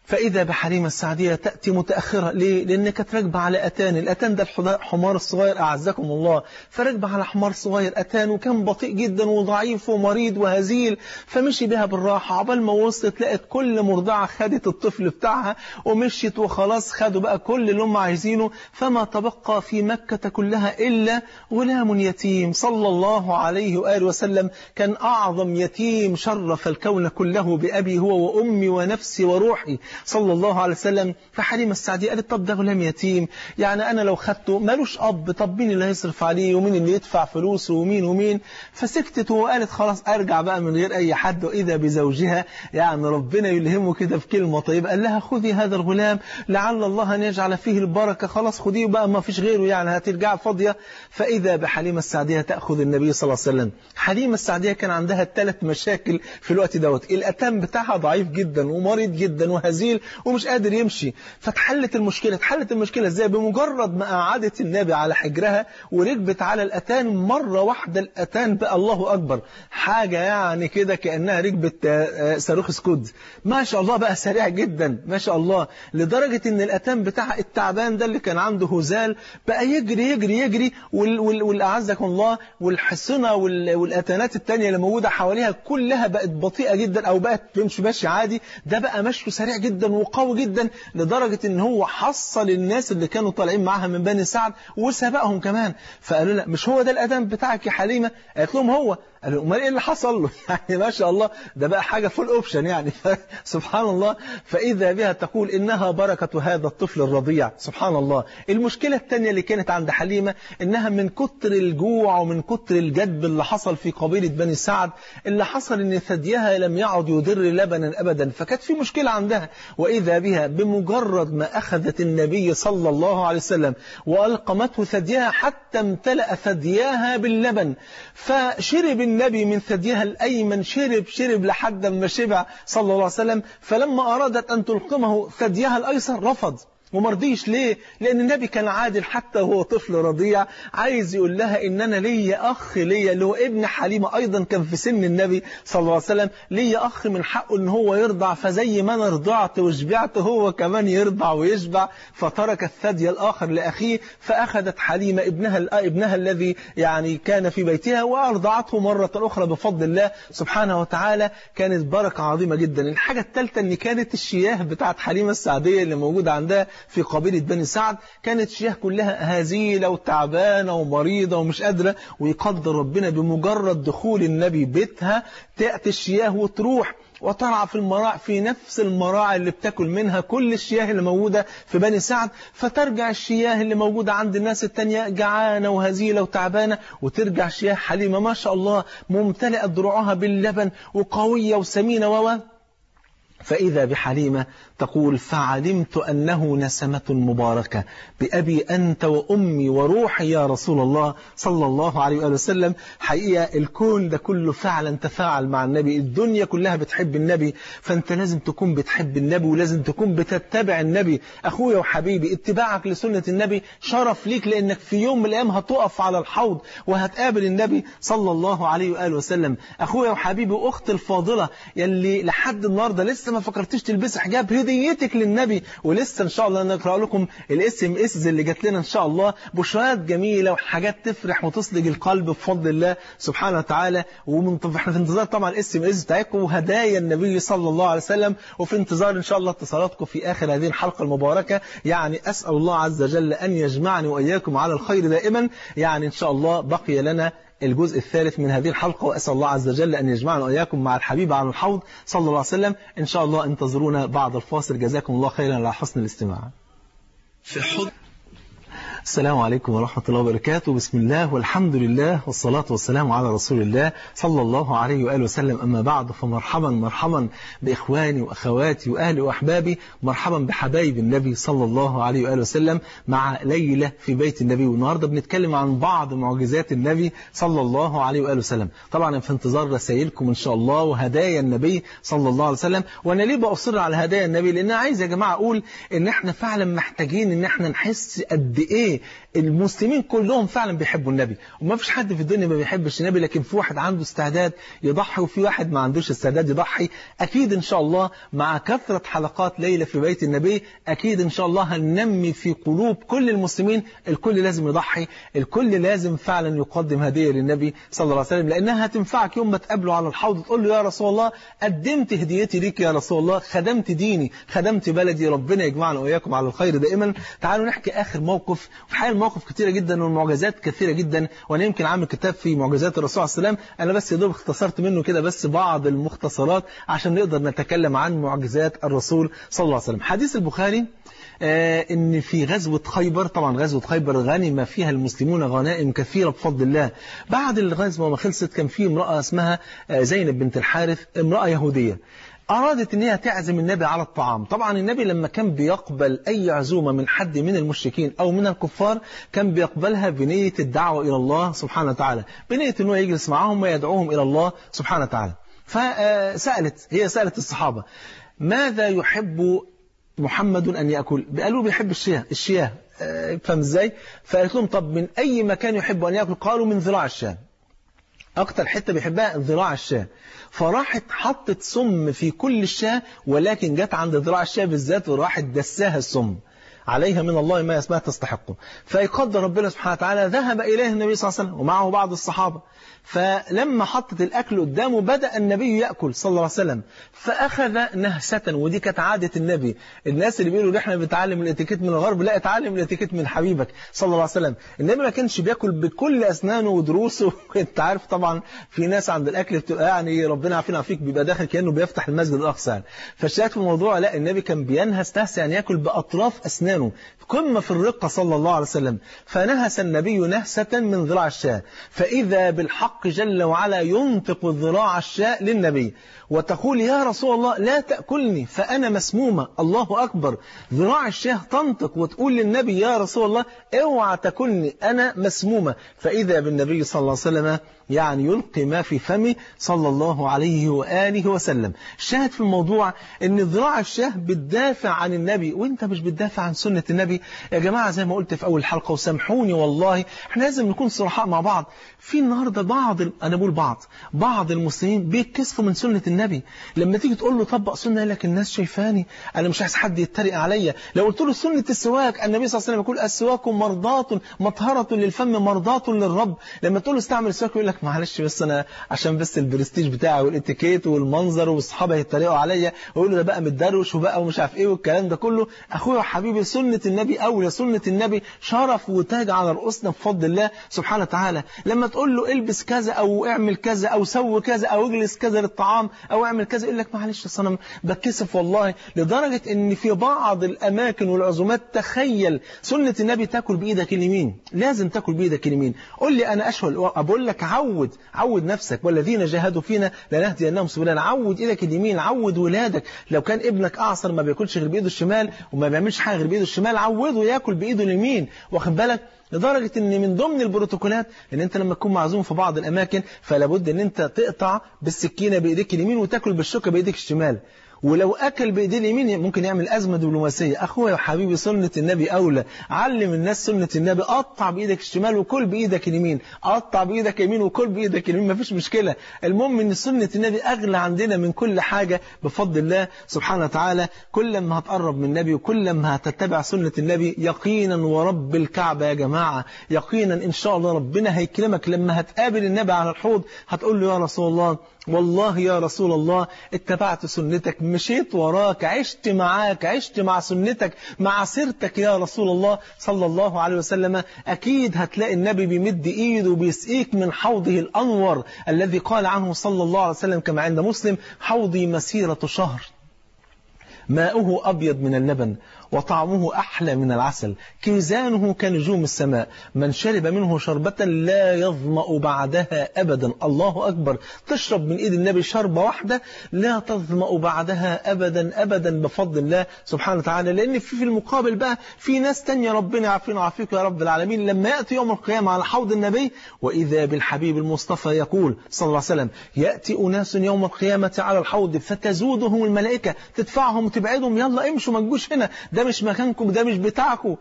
فإذا بحليمة السعدية تأتي متأخرة. ليه؟ لأن كانت راكبة على أتان. الأتان ده الحمار الصغير أعزكم الله، فراكبة على حمار صغير أتان، وكان بطيء جدا وضعيف ومريض وهزيل، فمشي بها بالراحة. عبال ما وصلت لقت كل مرضعة خدت الطفل بتاعها ومشيت، وخلاص خدوا بقى كل اللي هم عايزينه، فما تبقى في مكة كلها إلا غلام يتيم. صلى الله عليه وآله وسلم كان أعظم يتيم شرف الكون كله بأبي هو وأمي ونفسي وروحي صلى الله عليه وسلم. فحليمة السعدية قالت طب ده غلام يتيم، يعني أنا لو خدته مالوش أب، طب مين اللي هيصرف عليه ومين اللي يدفع فلوسه ومين ومين؟ فسكتت وقالت خلاص أرجع بقى من غير أي حد. وإذا بزوجها يعني ربنا يلهمه كده في كلمة طيبة، قال لها خذي هذا الغلام لعل الله أن يجعل فيه البركة، خلاص خذيه بقى ما فيش غيره يعني هترجع فاضية. فإذا بحليمة السعدية تأخذ النبي صلى الله عليه وسلم. حليمة السعدية كان عندها ثلاث مشاكل في الوقت دوت. الأتام بتاعها ضعيف جدا ومريض جدا وهزيل ومش قادر يمشي. فتحلت المشكلة. اتحلت المشكلة ازاي؟ بمجرد ما قعدت النبي على حجرها وركبت على الأتان مرة واحدة، الأتان بقى الله أكبر حاجة يعني كده كأنها ركبت صاروخ سكود، ما شاء الله بقى سريع جدا ما شاء الله، لدرجة ان الأتان بتاع التعبان ده اللي كان عنده هزال بقى يجري يجري يجري، والأعزكم الله والحصنة والأتانات التانية اللي موجودة حواليها كلها بقت بطيئة جدا أو بقت تمشي ماشي عادي، ده بقى مشي سريع جدا وقوي جدا، لدرجة ان هو حصل الناس اللي كانوا طالعين معاها من بني سعد وسبقهم كمان. فقالوا لا مش هو ده الأتان بتاعك يا حليمة؟ قالت لهم هو. قالوا امال ايه اللي حصل له؟ يعني ما شاء الله ده بقى حاجة فول اوبشن يعني سبحان الله. فإذا بها تقول إنها بركة هذا الطفل الرضيع. سبحان الله. المشكلة الثانية اللي كانت عند حليمة إنها من كتر الجوع ومن كتر الجدب اللي حصل في قبيلة بني سعد، اللي حصل إن ثديها لم يعد يدر لبنا أبدا، فكانت في مشكلة عندها. وإذا بها بمجرد ما أخذت النبي صلى الله عليه وسلم وألقمته ثديها حتى امتلأ ثدياها باللبن، فشرب النبي من ثديها الأيمن، شرب شرب لحد ما شبع صلى الله عليه وسلم. فلما أرادت أن تلقمه ثديها الأيسر رفض ومرضيش. ليه؟ لأن النبي كان عادل حتى هو طفل رضيع، عايز يقول لها إن أنا ليا أخ ليا اللي هو ابن حليمة أيضا كان في سن النبي صلى الله عليه وسلم، ليا أخ من حقه إن هو يرضع، فزي ما أنا رضعت وشبعت هو كمان يرضع ويشبع. فترك الثدي الآخر لأخيه، فأخذت حليمة ابنها ابنها الذي يعني كان في بيتها وأرضعته مرة أخرى بفضل الله سبحانه وتعالى. كانت بركة عظيمة جدا. الحاجة الثالثة إن كانت الشياه بتاعت حليمة السعدية اللي موجودة عندها في قبيلة بني سعد كانت شياه كلها هزيلة وتعبانة ومريضة ومش قادرة، ويقدر ربنا بمجرد دخول النبي بيتها تأتي الشياه وتروح وترعى في المراع في نفس المراعي اللي بتاكل منها كل الشياه اللي موجودة في بني سعد، فترجع الشياه اللي موجودة عند الناس التانية جعانة وهزيلة وتعبانة، وترجع شياه حليمة ما شاء الله ممتلئة ذروعها باللبن وقوية وسمينة و فإذا بحليمة تقول فعلمت أنه نسمة مباركة بأبي أنت وأمي وروحي يا رسول الله صلى الله عليه وآله وسلم. حقيقة الكون ده كله فعلا تفاعل مع النبي، الدنيا كلها بتحب النبي، فأنت لازم تكون بتحب النبي ولازم تكون بتتبع النبي. أخويا وحبيبي اتباعك لسنة النبي شرف ليك، لأنك في يوم من الأيام هتقف على الحوض وهتقابل النبي صلى الله عليه وآله وسلم. أخويا وحبيبي وأختي الفاضلة يلي لحد النهاردة لسه ما فكرتش تلبس حجاب، هديتك للنبي. ولسه ان شاء الله نقرأ لكم الاس ام اس اللي جات لنا ان شاء الله بشرات جميله وحاجات تفرح وتصلج القلب بفضل الله سبحانه وتعالى. ومن احنا في انتظار طبعا الاس ام اس بتاعكم وهدايا النبي صلى الله عليه وسلم، وفي انتظار ان شاء الله اتصالاتكم في اخر هذه الحلقه المباركه. يعني اسال الله عز وجل ان يجمعني واياكم على الخير دائما. يعني ان شاء الله بقي لنا الجزء الثالث من هذه الحلقة، وأسأل الله عز وجل أن يجمعنا وإياكم مع الحبيب على الحوض صلى الله عليه وسلم. إن شاء الله انتظرونا بعد الفاصل. جزاكم الله خيرا على حسن الاستماع. في حضن السلام عليكم ورحمة الله وبركاته. بسم الله والحمد لله والصلاة والسلام على رسول الله صلى الله عليه وآله وسلم. أما بعد فمرحبا مرحبا بإخواني وأخواتي وأهلي وأحبابي، مرحبا بحبايب النبي صلى الله عليه وآله وسلم مع ليلة في بيت النبي. والنهاردة بنتكلم عن بعض معجزات النبي صلى الله عليه وآله وسلم. طبعا في انتظار رسائلكم إن شاء الله وهدايا النبي صلى الله عليه وسلم. وأنا ليه بأصر على هدايا النبي؟ لأن عايز يا جماعة أقول إن إحنا فعلا محتاجين إن إحنا نحس قد إيه ليه؟ المسلمين كلهم فعلا بيحبوا النبي، وما فيش حد في الدنيا ما بيحبش النبي، لكن في واحد عنده استعداد يضحي وفي واحد ما عندوش استعداد يضحي. أكيد إن شاء الله مع كثرة حلقات ليلة في بيت النبي أكيد إن شاء الله هننمي في قلوب كل المسلمين الكل لازم يضحي، الكل لازم فعلا يقدم هدية للنبي صلى الله عليه وسلم، لأنها هتنفعك يوم ما تقابله على الحوض تقول له يا رسول الله قدمت هديتي ليك يا رسول الله، خدمت ديني، خدمت بلدي، ربنا يجمعنا وإياكم على الخير دائما. تعالوا نحكي آخر موقف، في حقيقة المواقف كثيرة جدا والمعجزات كثيرة جدا، وأنا يمكن عامل كتاب في معجزات الرسول عليه السلام، أنا بس يا دوب اختصرت منه كده بس بعض المختصرات عشان نقدر نتكلم عن معجزات الرسول صلى الله عليه وسلم. حديث البخاري آه إن في غزوة خيبر، طبعا غزوة خيبر غنم فيها المسلمون غنائم كثيرة بفضل الله. بعد الغزوة ما خلصت كان في امرأة اسمها آه زينب بنت الحارث، امرأة يهودية، أرادت إن هي تعزم النبي على الطعام. طبعا النبي لما كان بيقبل أي عزومة من حد من المشركين أو من الكفار كان بيقبلها بنية الدعوة إلى الله سبحانه وتعالى، بنية إنه يجلس معهم ويدعوهم إلى الله سبحانه وتعالى. فسألت هي سألت الصحابة ماذا يحب محمد أن يأكل؟ قالوا بيحب الشياه الشياه فهم ازاي؟ فقالت لهم طب من أي مكان يحب أن يأكل؟ قالوا من ذراع الشاه، أكتر حتة بيحبها ذراع الشاه. فراحت حطت سم في كل الشاه، ولكن جت عند ذراع الشاه بالذات وراحت دساها السم، عليها من الله ما اسمها تستحقه. فيقدر ربنا سبحانه وتعالى ذهب إليه النبي صلى الله عليه وسلم ومعه بعض الصحابة، فلما حطت الأكل قدامه بدأ النبي يأكل صلى الله عليه وسلم، فأخذ نهسة، ودي كانت عادة النبي. الناس اللي بيقولوا احنا بنتعلم الاتيكيت من الغرب، لا، اتعلم الاتيكيت من حبيبك صلى الله عليه وسلم. النبي ما كانش بياكل بكل أسنانه ودروسه انت عارف طبعا في ناس عند الأكل بتبقى يعني ربنا يعافينا فيك بيبقى داخل كأنه بيفتح المسجد الأقصى. فالشاهد في الموضوع لا، النبي كان بينهس نهس يعني ياكل بأطراف أسنانه، قمة في الرقة صلى الله عليه وسلم. فنهس النبي نهسة من ذراع الشاة، فإذا بالحق جل وعلا ينطق ذراع الشاة للنبي وتقول يا رسول الله لا تأكلني فأنا مسمومة. الله أكبر، ذراع الشاة تنطق وتقول للنبي يا رسول الله اوعى تاكلني أنا مسمومة. فإذا بالنبي صلى الله عليه وسلم يعني يلقي ما في فمه صلى الله عليه وآله وسلم. الشاهد في الموضوع ان ذراع الشاه بتدافع عن النبي، وانت مش بتدافع عن سنة النبي يا جماعة. زي ما قلت في أول حلقة وسامحوني والله احنا لازم نكون صرحاء مع بعض. في النهاردة بعض أنا بقول بعض بعض المسلمين بيتكسفوا من سنة النبي. لما تيجي تقول له طبق سنة يقول لك الناس شايفاني، أنا مش عايز حد يتريق عليا. لو قلت له سنة السواك، النبي صلى الله عليه وسلم يقول السواك مرضاة مطهرة للفم مرضاة للرب. لما تقول له استعمل السواك يقول لك معلش بس أنا عشان بس البرستيج بتاعي والاتيكيت والمنظر واصحابي يتريقوا عليا ويقولوا ده بقى متدروش وبقى ومش عارف ايه والكلام ده كله. أخويا وحبيبي سنة النبي أولى، سنة النبي شرف وتاج على رؤوسنا بفضل الله سبحانه وتعالى. لما تقول له البس كذا أو اعمل كذا أو سوي كذا أو اجلس كذا للطعام أو اعمل كذا يقول لك معلش أصل أنا بتكسف والله. لدرجة إن في بعض الأماكن والعزومات تخيل سنة النبي تاكل بإيدك اليمين، لازم تاكل بإيدك اليمين. قول لي أنا أشهد أقول لك عود عود نفسك والذين جاهدوا فينا لنهدينهم سبلنا. عود إيدك اليمين، عود ولادك. لو كان ابنك أعصر ما بياكلش غير بإيده الشمال وما بيعملش حاجة غير بإيده الشمال، عوده ياكل بإيده اليمين. واخد بالك؟ لدرجة ان من ضمن البروتوكولات ان انت لما تكون معزوم في بعض الاماكن فلا بد ان انت تقطع بالسكينة بايديك اليمين وتاكل بالشوكة بايديك الشمال. ولو أكل بإيديه اليمين ممكن يعمل أزمة دبلوماسية. أخويا وحبيبي سنة النبي أولى، علم الناس سنة النبي. قطع بإيدك الشمال وكل بإيدك اليمين، قطع بإيدك اليمين وكل بإيدك اليمين، مفيش مشكلة. المهم إن سنة النبي أغلى عندنا من كل حاجة بفضل الله سبحانه وتعالى. كل ما هتقرب من النبي وكل ما هتتبع سنة النبي يقينا ورب الكعبة يا جماعة، يقينا إن شاء الله ربنا هيكرمك. لما هتقابل النبي على الحوض هتقول له يا رسول الله والله يا رسول الله اتبعت سنتك، مشيت وراك، عشت معاك، عشت مع سنتك، مع سيرتك يا رسول الله صلى الله عليه وسلم. أكيد هتلاقي النبي بيمد إيده وبيسقيك من حوضه الأنور الذي قال عنه صلى الله عليه وسلم كما عند مسلم حوضي مسيرة شهر ماؤه أبيض من اللبن وطعمه أحلى من العسل كيزانه كنجوم السماء من شرب منه شربة لا يظمأ بعدها أبدا. الله أكبر، تشرب من إيد النبي شربة واحدة لا تظمأ بعدها أبدا أبدا بفضل الله سبحانه وتعالى. لأن في, في المقابل بقى في ناس تانية ربنا يعافينا ويعافيك يا رب العالمين لما يأتي يوم القيامة على حوض النبي وإذا بالحبيب المصطفى يقول صلى الله عليه وسلم يأتي أناس يوم القيامة على الحوض فتزودهم الملائكة، تدفعهم وتبعدهم، يلا امشوا ما تجوش هنا، ده مش مكانكم، ده مش بتاعكم.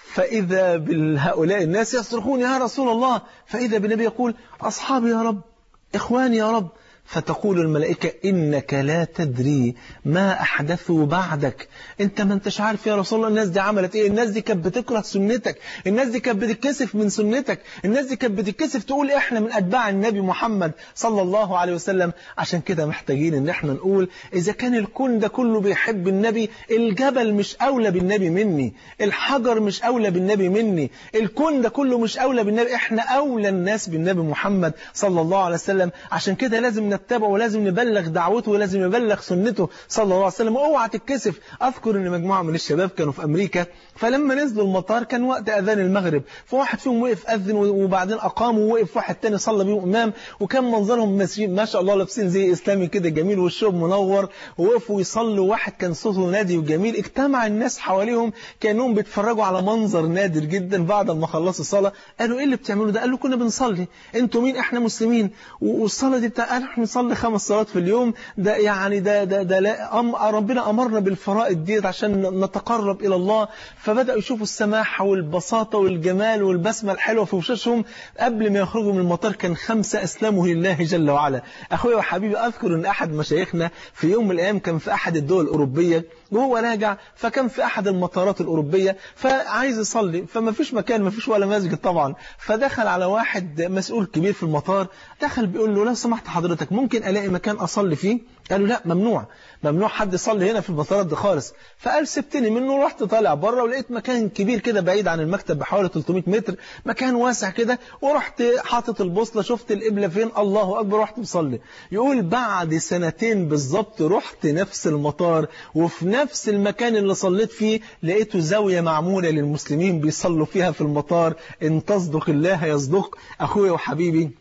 فإذا بهؤلاء الناس يصرخون يا رسول الله، فإذا بالنبي يقول أصحابي يا رب، إخواني يا رب. فتقول الملائكة إنك لا تدري ما أحدثوا بعدك، أنت ما أنتش عارف يا رسول الله الناس دي عملت إيه، الناس دي كانت بتكره سنتك، الناس دي كانت بتتكسف من سنتك، الناس دي كانت بتتكسف تقول إحنا من أتباع النبي محمد صلى الله عليه وسلم. عشان كده محتاجين إن إحنا نقول إذا كان الكون ده كله بيحب النبي، الجبل مش أولى بالنبي مني، الحجر مش أولى بالنبي مني، الكون ده كله مش أولى بالنبي، إحنا أولى الناس بالنبي محمد صلى الله عليه وسلم. عشان كده لازم نتبعه ولازم نبلغ دعوته ولازم نبلغ سنته صلى الله عليه وسلم. اوعى تتكسف. اذكر ان مجموعه من الشباب كانوا في امريكا، فلما نزلوا المطار كان وقت اذان المغرب، فواحد فيهم وقف اذن وبعدين اقام، ووقف واحد تاني صلى بيهم امام، وكان منظرهم ما شاء الله لابسين زي اسلامي كده جميل والشوب منور، ووقفوا يصلوا. واحد كان صوته نادي وجميل، اجتمع الناس حواليهم كانهم بيتفرجوا على منظر نادر جدا. بعد ما خلصوا الصلاه قالوا ايه اللي بتعملوا ده؟ قالوا كنا بنصلي. انتوا مين؟ احنا مسلمين، والصلاه دي بتاع احنا بنصلي خمس صلوات في اليوم، ده يعني ده ده ده لا أم ربنا امرنا بالفرائض ديت عشان نتقرب الى الله. فبداوا يشوفوا السماحه والبساطه والجمال والبسمه الحلوه في وشوشهم. قبل ما يخرجوا من المطار كان خمسه اسلموا لله جل وعلا. اخويا وحبيبي، اذكر ان احد مشايخنا في يوم من الايام كان في احد الدول الاوروبيه وهو راجع، فكان في احد المطارات الاوروبيه فعايز يصلي، فما فيش مكان، ما فيش ولا مسجد طبعا. فدخل على واحد مسؤول كبير في المطار، دخل بيقول له لو سمحت حضرتك ممكن الاقي مكان اصلي فيه؟ قالوا لا، ممنوع ممنوع حد يصلي هنا في المطارات دي خالص. فقال سبتني منه، رحت طالع بره ولقيت مكان كبير كده بعيد عن المكتب بحوالي ثلاثمائة متر، مكان واسع كده، ورحت حاطط البوصله شفت القبله فين، الله اكبر، رحت مصلي. يقول بعد سنتين بالظبط رحت نفس المطار وفي نفس المكان اللي صليت فيه لقيته زاويه معموله للمسلمين بيصلوا فيها في المطار. ان تصدق الله يصدق. اخويا وحبيبي،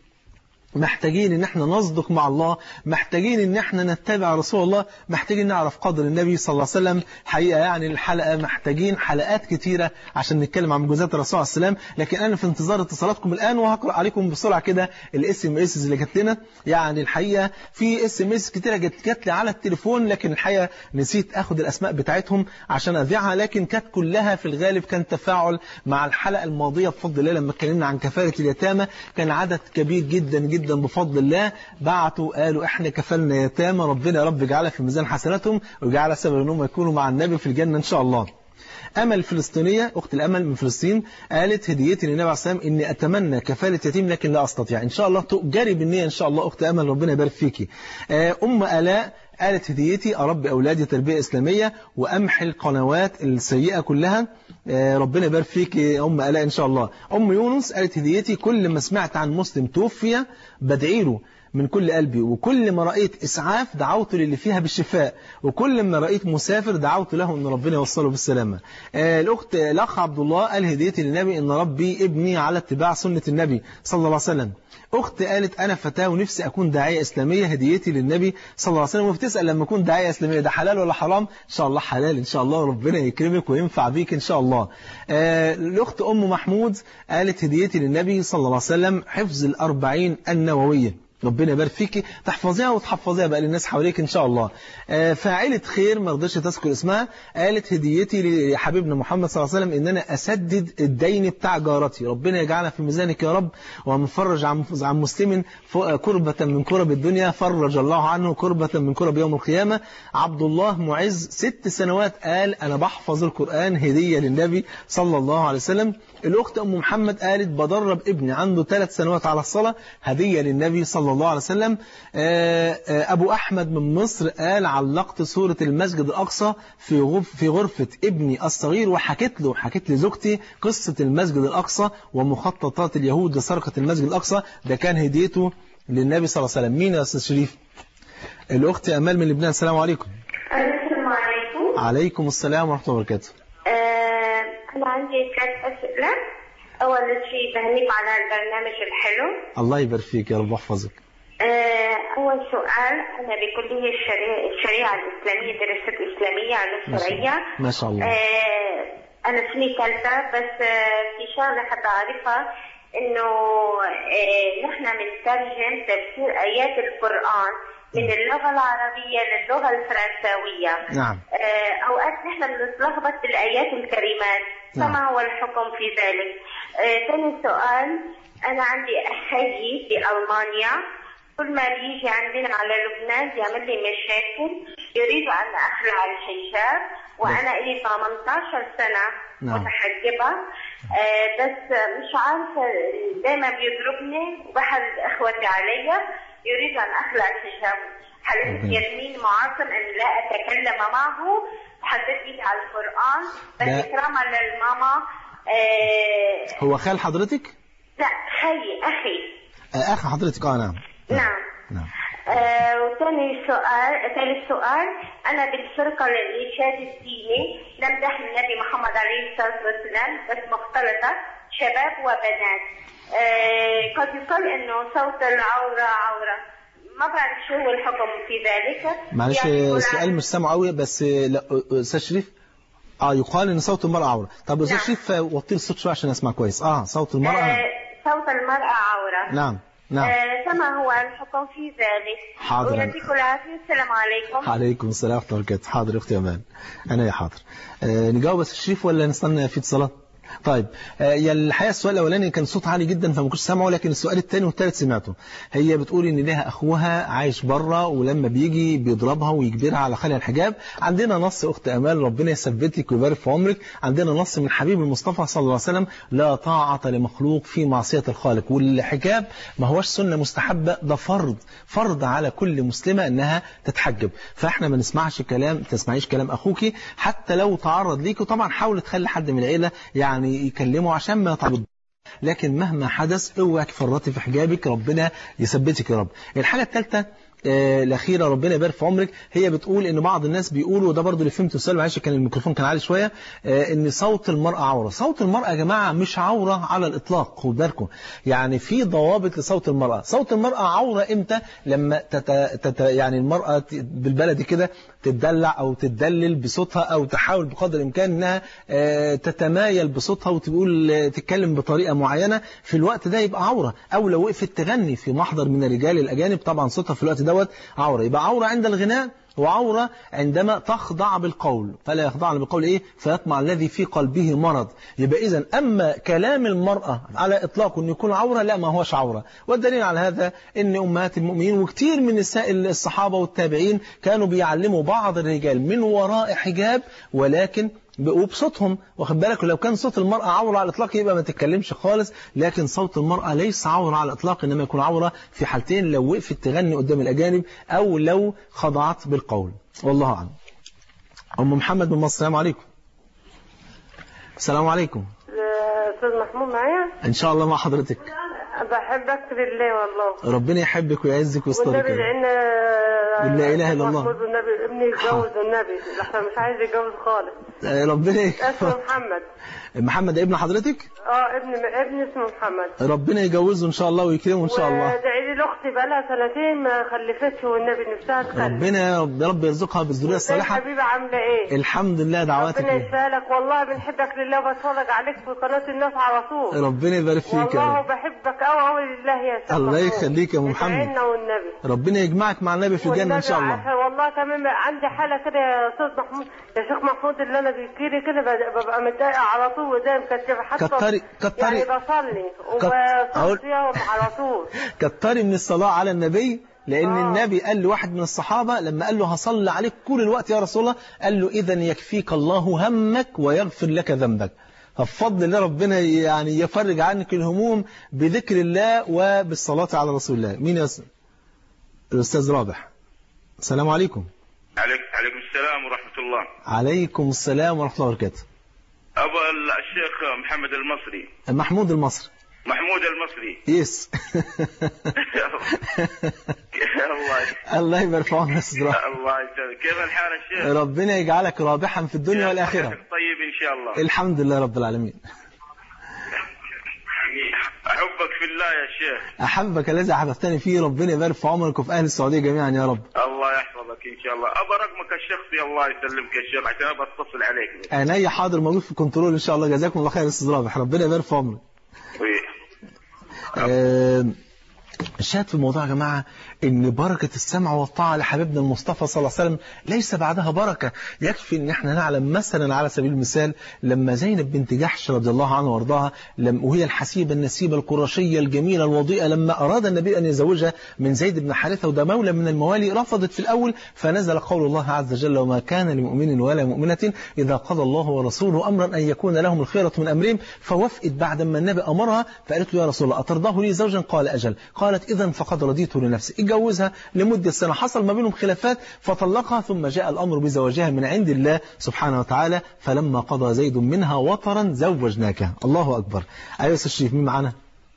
محتاجين ان احنا نصدق مع الله، محتاجين ان احنا نتبع رسول الله، محتاجين نعرف قدر النبي صلى الله عليه وسلم. حقيقة يعني الحلقة محتاجين حلقات كتيرة عشان نتكلم عن معجزات الرسول صلى الله عليه وسلم. لكن انا في انتظار اتصالاتكم الان، وهقرأ عليكم بسرعة كده الاس ام اس اللي جات لنا. يعني الحقيقة في اس ام اس كتيرة جت جات لي على التليفون، لكن الحقيقة نسيت اخد الاسماء بتاعتهم عشان اذيعها، لكن كانت كلها في الغالب كان تفاعل مع الحلقة الماضية بفضل الله لما اتكلمنا عن كفالة اليتامى. كان عدد كبير جدا جدا بفضل الله بعتوا قالوا احنا كفلنا يتامى، ربنا يا رب يجعلها في ميزان حسناتهم ويجعلها سبب انهم يكونوا مع النبي في الجنة ان شاء الله. أمل فلسطينية، أخت الأمل من فلسطين، قالت هديتي للنبي عليه الصلاة والسلام إني أتمنى كفالة يتيم لكن لا أستطيع. إن شاء الله تؤجري بالنية إن شاء الله أخت أمل، ربنا يبارك فيكي. أم آلاء قالت هديتي أربي أولادي تربية إسلامية وأمحي القنوات السيئة كلها. ربنا يبارك فيك يا أم آلاء إن شاء الله. أم يونس قالت هديتي كل ما سمعت عن مسلم توفي بدعي له من كل قلبي، وكل ما رأيت إسعاف دعوت للي فيها بالشفاء، وكل ما رأيت مسافر دعوت له أن ربنا يوصله بالسلامة. آه الأخت الأخ عبد الله قال هديتي للنبي أن ربي ابني على اتباع سنة النبي صلى الله عليه وسلم. أخت قالت أنا فتاة ونفسي أكون داعية إسلامية، هديتي للنبي صلى الله عليه وسلم. وبتسأل لما أكون داعية إسلامية ده حلال ولا حرام؟ إن شاء الله حلال إن شاء الله، ربنا يكرمك وينفع بيك إن شاء الله. آه الأخت أم محمود قالت هديتي للنبي صلى الله عليه وسلم حفظ الأربعين النووية، ربنا يبارك فيكي، تحفظيها وتحفظيها بقى للناس حواليك إن شاء الله. آه فاعلة خير ما رضيتش تذكر اسمها قالت هديتي لحبيبنا محمد صلى الله عليه وسلم إن أنا أسدد الدين بتاع جارتي، ربنا يجعلها في ميزانك يا رب، ومفرج عن عن مسلم كربة من كرب الدنيا فرج الله عنه كربة من كرب يوم القيامة. عبد الله معز ست سنوات قال أنا بحفظ القرآن هدية للنبي صلى الله عليه وسلم. الأخت أم محمد قالت بدرب ابني عنده ثلاث سنوات على الصلاة هدية للنبي صلى الله عليه وسلم. أبو أحمد من مصر قال علقت صورة المسجد الأقصى في في غرفة ابني الصغير وحكيت له حكيت لزوجتي قصة المسجد الأقصى ومخططات اليهود لسرقة المسجد الأقصى، ده كان هديته للنبي صلى الله عليه وسلم. مين يا أستاذ شريف؟ الأخت أمال من لبنان. السلام عليكم. السلام عليكم. عليكم السلام ورحمة الله وبركاته. أنا عندي ثلاث أسئلة. أول شيء بهنيك على البرنامج الحلو. الله يبارك فيك يا رب يحفظك. أول سؤال، أنا بكلية الشريعة الإسلامية درست إسلامية علوم شرعية. ما شاء الله. أنا سنة ثالثة، بس في شغلة حابة أعرفها إنه نحن بنترجم تفسير آيات القرآن من اللغة العربية للغة الفرنساوية. نعم. أوقات نحن بنتلخبط بالآيات الكريمات، فما نعم. هو الحكم في ذلك؟ ثاني سؤال، أنا عندي أخي في ألمانيا، كل ما بيجي عندنا على لبنان بيعمل لي مشاكل، يريد أن أخلع الحجاب، وأنا إلي ثمانية عشر سنة متحجبة. آه بس مش عارفة، دايما بيضربني وبحد إخوتي علي، يريد أن أخلع الحجاب. حلفت يمين معاصم أن لا أتكلم معه، حطيت إيدي على القرآن، بس إكراما للماما. آه هو خال حضرتك؟ لا، خي أخي. آه أخي حضرتك. آه نعم. نعم. نعم. آه وثاني سؤال ثالث سؤال، أنا بالفرقة للإرشاد الديني نمدح النبي محمد عليه الصلاة والسلام، بس مختلطة شباب وبنات. آه قد يقال إنه صوت العورة عورة، ما بعرف شو هو الحكم في ذلك. معلش يعني السؤال مش سامع قوي، بس لا أستاذ شريف. اه يقال إن صوت المرأة عورة. طب أستاذ شريف وطي الصوت شوية عشان أسمع كويس. اه صوت المرأة. آه صوت المرأة عورة. نعم. نعم. آه فما هو الحكم في ذلك؟ حاضر. ويعطيكم العافية. السلام عليكم. عليكم السلام ورحمة الله وبركاته. حاضر أختي أمان. أنا يا حاضر. آه نجاوب بس الشريف ولا نستنى في اتصالات؟ طيب. يا الحقيقه السؤال الاولاني كان صوت عالي جدا فما كنتش سامعه، لكن السؤال الثاني والثالث سمعته. هي بتقول ان لها اخوها عايش بره، ولما بيجي بيضربها ويجبرها على خلع الحجاب. عندنا نص اخت امال، ربنا يثبتك ويبارك في عمرك، عندنا نص من حبيب المصطفى صلى الله عليه وسلم: لا طاعه لمخلوق في معصيه الخالق. والحجاب ما هوش سنه مستحبه، ده فرض فرض على كل مسلمه انها تتحجب. فاحنا ما نسمعش كلام تسمعيش كلام اخوكي حتى لو تعرض ليك، وطبعا حاول تخلي حد من العيله يعني يعني يكلموا عشان ما يتعرض، لكن مهما حدث اوعك تفرطي في حجابك، ربنا يثبتك يا رب. الحاجه الثالثه آه الأخيرة ربنا يبارك في عمرك، هي بتقول إن بعض الناس بيقولوا، وده برضو اللي فهمته السؤال، معلش كان الميكروفون كان عالي شوية، آه إن صوت المرأة عورة. صوت المرأة يا جماعة مش عورة على الإطلاق، خد بالكم، يعني في ضوابط لصوت المرأة. صوت المرأة عورة إمتى؟ لما تت... تت... يعني المرأة بالبلدي كده تتدلع أو تتدلل بصوتها، أو تحاول بقدر الإمكان إنها آه تتمايل بصوتها وتقول تتكلم بطريقة معينة، في الوقت ده يبقى عورة. أو لو وقفت تغني في محضر من الرجال الأجانب، طبعا صوتها في الوقت دوت عورة. يبقى عورة عند الغناء، وعورة عندما تخضع بالقول، فلا يخضعن بالقول إيه فيطمع الذي في قلبه مرض. يبقى إذن أما كلام المرأة على إطلاقه أن يكون عورة، لا، ما هوش عورة. والدليل على هذا أن أمهات المؤمنين وكتير من نساء الصحابة والتابعين كانوا بيعلموا بعض الرجال من وراء حجاب، ولكن وبصوتهم، واخد بالك. لو كان صوت المرأة عورة على الإطلاق يبقى ما تتكلمش خالص، لكن صوت المرأة ليس عورة على الإطلاق، إنما يكون عورة في حالتين: لو وقفت تغني قدام الأجانب، أو لو خضعت بالقول. والله أعلم. أم محمد من مصر، السلام عليكم. السلام عليكم. أستاذ محمود معايا؟ إن شاء الله مع حضرتك. بحبك لله والله. ربنا يحبك ويعزك ويسترك. والنبي لأن لا إله إلا الله. والنبي ابني يتجوز، والنبي لحظة مش عايز يتجوز خالص. ربنا اسمه محمد. محمد ابن حضرتك؟ اه ابن ابني اسمه محمد. ربنا يجوزه ان شاء الله ويكرمه ان شاء الله. وادعي لي لاختي بقى لها سنتين ما خلفتش، والنبي نفسها تخلف. ربنا يا رب يرزقها بالذريه الصالحه. حبيبي عامله ايه؟ الحمد لله، دعواتك. ربنا يسهلك والله، بنحبك لله وبتفرج عليك في قناه الناس على طول. ربنا يبارك فيك. والله بحبك قوي قوي لله يا سيدي. الله يخليك يا محمد. والنبي ربنا يجمعك مع النبي في الجنه ان شاء الله. والله كمان عندي حاله كده يا استاذ محمود، يا شيخ محمود، اللي انا بيجيلي كده ببقى متضايقه على طول وزي مكتفه، حتى كتري كتري يعني بصلي وبصليهم على طول. كتري من الصلاه على النبي، لأن آه. النبي قال لواحد من الصحابة لما قال له هصلي عليك كل الوقت يا رسول الله، قال له إذن يكفيك الله همك ويغفر لك ذنبك. فبفضل الله ربنا يعني يفرج عنك الهموم بذكر الله وبالصلاة على رسول الله. مين يا أستاذ؟ الأستاذ رابح. السلام عليكم. عليكم عليكم السلام ورحمة الله. عليكم السلام ورحمة الله وبركاته. أبو الشيخ محمد المصري. محمود المصري. محمود المصري. يس. الله الله يبارك في عمرك. الله يسلمك. كيف الحال الشيخ؟ ربنا يجعلك رابحا في الدنيا والآخرة. طيب إن شاء الله. الحمد لله رب العالمين. أحبك في الله يا شيخ. أحبك الذي أحببتني فيه، ربنا يبارك في عمرك وفي أهل السعودية جميعا يا رب. الله يحفظك إن شاء الله. أبى رقمك الشخصي الله يسلمك يا شيخ عشان أبى أتصل عليك. عينيا حاضر، موجود في الكنترول إن شاء الله. جزاكم الله خير يا أستاذ رابح، ربنا يبارك في عمرك. آه الشاهد في الموضوع يا جماعة ان بركة السمع والطاعة لحبيبنا المصطفى صلى الله عليه وسلم ليس بعدها بركة. يكفي ان احنا نعلم مثلا على سبيل المثال لما زينب بنت جحش رضي الله عنها وارضاها وهي الحسيبة النسيبة القرشية الجميلة الوضيئة، لما اراد النبي ان يزوجها من زيد بن حارثة وده مولى من الموالي، رفضت في الاول، فنزل قول الله عز وجل وما كان لمؤمن ولا مؤمنة اذا قضى الله ورسوله امرا ان يكون لهم الخيرة من امرهم، فوافقت بعد ما النبي امرها فقالت له يا رسول الله اترضاه لي زوجا؟ قال اجل. قالت إذن فقد رضيت لنفسي. اتجوزها لمدة سنة، حصل ما بينهم خلافات فطلقها، ثم جاء الأمر بزواجها من عند الله سبحانه وتعالى، فلما قضى زيد منها وطرا زوجناكها. الله أكبر. أيها الشريف مين معنا؟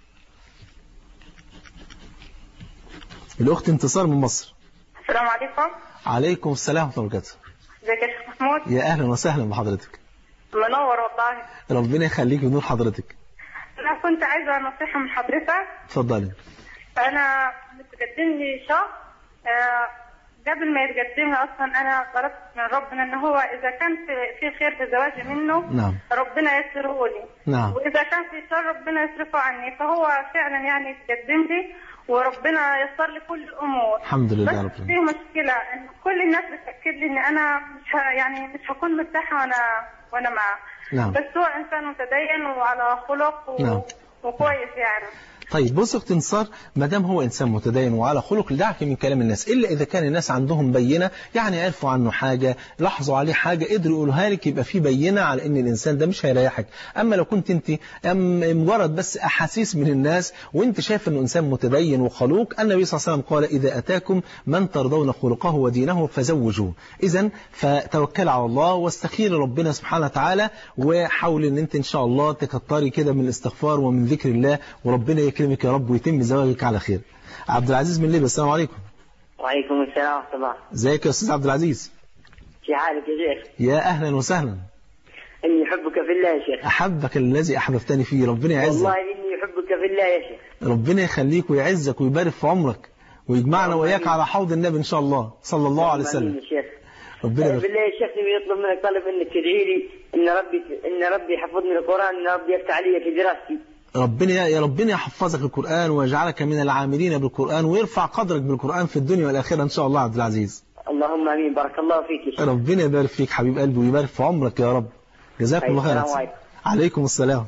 الأخت انتصار من مصر. السلام عليكم. عليكم السلام ورحمة الله وبركاته. ازيك يا شيخ محمود؟ يا أهلا وسهلا بحضرتك. منور والله. ربنا يخليك ونور حضرتك. أنا كنت عايزة نصيحة من حضرتك. اتفضلي. أنا متقدم لي شخص، آه قبل ما يتقدم لي أصلا أنا طلبت من ربنا إن هو إذا كان في خير في زواجي منه نعم. ربنا يسره لي، نعم. وإذا كان في شر ربنا يصرفه عني، فهو فعلا يعني يتقدم لي وربنا يسر لي كل الأمور. الحمد لله رب العالمين. بس في مشكلة إن كل الناس بتأكد لي إن أنا مش ه... يعني مش هكون مرتاحة وأنا وأنا معه. نعم. بس هو إنسان متدين وعلى خلق و... نعم. وكويس يعني. طيب بص اخت انتصار، ما دام هو انسان متدين وعلى خلق دعك من كلام الناس، الا اذا كان الناس عندهم بينه، يعني عرفوا عنه حاجه، لاحظوا عليه حاجه، قدروا يقولوها لك، يبقى في بينه على ان الانسان ده مش هيريحك. اما لو كنت انت مجرد بس احاسيس من الناس وانت شايف انه انسان متدين وخلوق، النبي صلى الله عليه وسلم قال اذا اتاكم من ترضون خلقه ودينه فزوجوه. اذا فتوكل على الله واستخير ربنا سبحانه وتعالى، وحاول ان انت ان شاء الله تكتري كده من الاستغفار ومن ذكر الله، وربنا يكرمك يا رب ويتم زواجك على خير. عبد العزيز من ليبيا. السلام عليكم. وعليكم السلام ورحمة الله. ازيك يا استاذ عبد العزيز؟ في حالك يا شيخ؟ يا اهلا وسهلا. اني احبك في الله يا شيخ. احبك الذي احببتني فيه، ربنا يعزك. والله اني احبك في الله يا شيخ. ربنا يخليك ويعزك ويبارك في عمرك ويجمعنا وإياك على حوض النبي ان شاء الله صلى الله عليه وسلم. ربنا بالله يا شيخ يطلب منك طلب انك تدعي لي ان ربي ان ربي يحفظني القرآن، ان ربي يفتح علي في دراستي. ربنا يا ربنا يحفظك القرآن ويجعلك من العاملين بالقرآن ويرفع قدرك بالقرآن في الدنيا والآخرة إن شاء الله. عبد العزيز اللهم آمين. بارك الله فيك. ربنا يبارك فيك حبيب قلبي ويبارك في عمرك يا رب. جزاكم الله خير. السلام عليكم. عليكم السلام.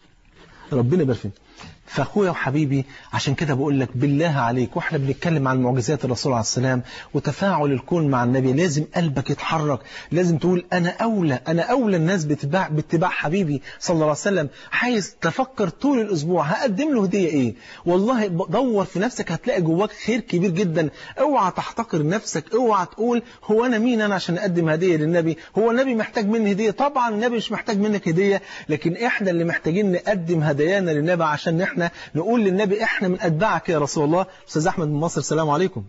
ربنا يبارك فيك. فأخويا وحبيبي عشان كده بقول لك بالله عليك، واحنا بنتكلم عن معجزات الرسول عليه السلام وتفاعل الكون مع النبي، لازم قلبك يتحرك، لازم تقول أنا أولى أنا أولى الناس باتباع باتباع حبيبي صلى الله عليه وسلم. عايز تفكر طول الأسبوع هقدم له هدية إيه؟ والله دور في نفسك هتلاقي جواك خير كبير جدا. اوعى تحتقر نفسك، اوعى تقول هو أنا مين أنا عشان أقدم هدية للنبي؟ هو النبي محتاج مني هدية؟ طبعا النبي مش محتاج منك هدية، لكن إحنا اللي محتاجين نقدم هدايانا للنبي عشان إحنا نقول للنبي احنا من اتباعك يا رسول الله. استاذ احمد من مصر. السلام عليكم.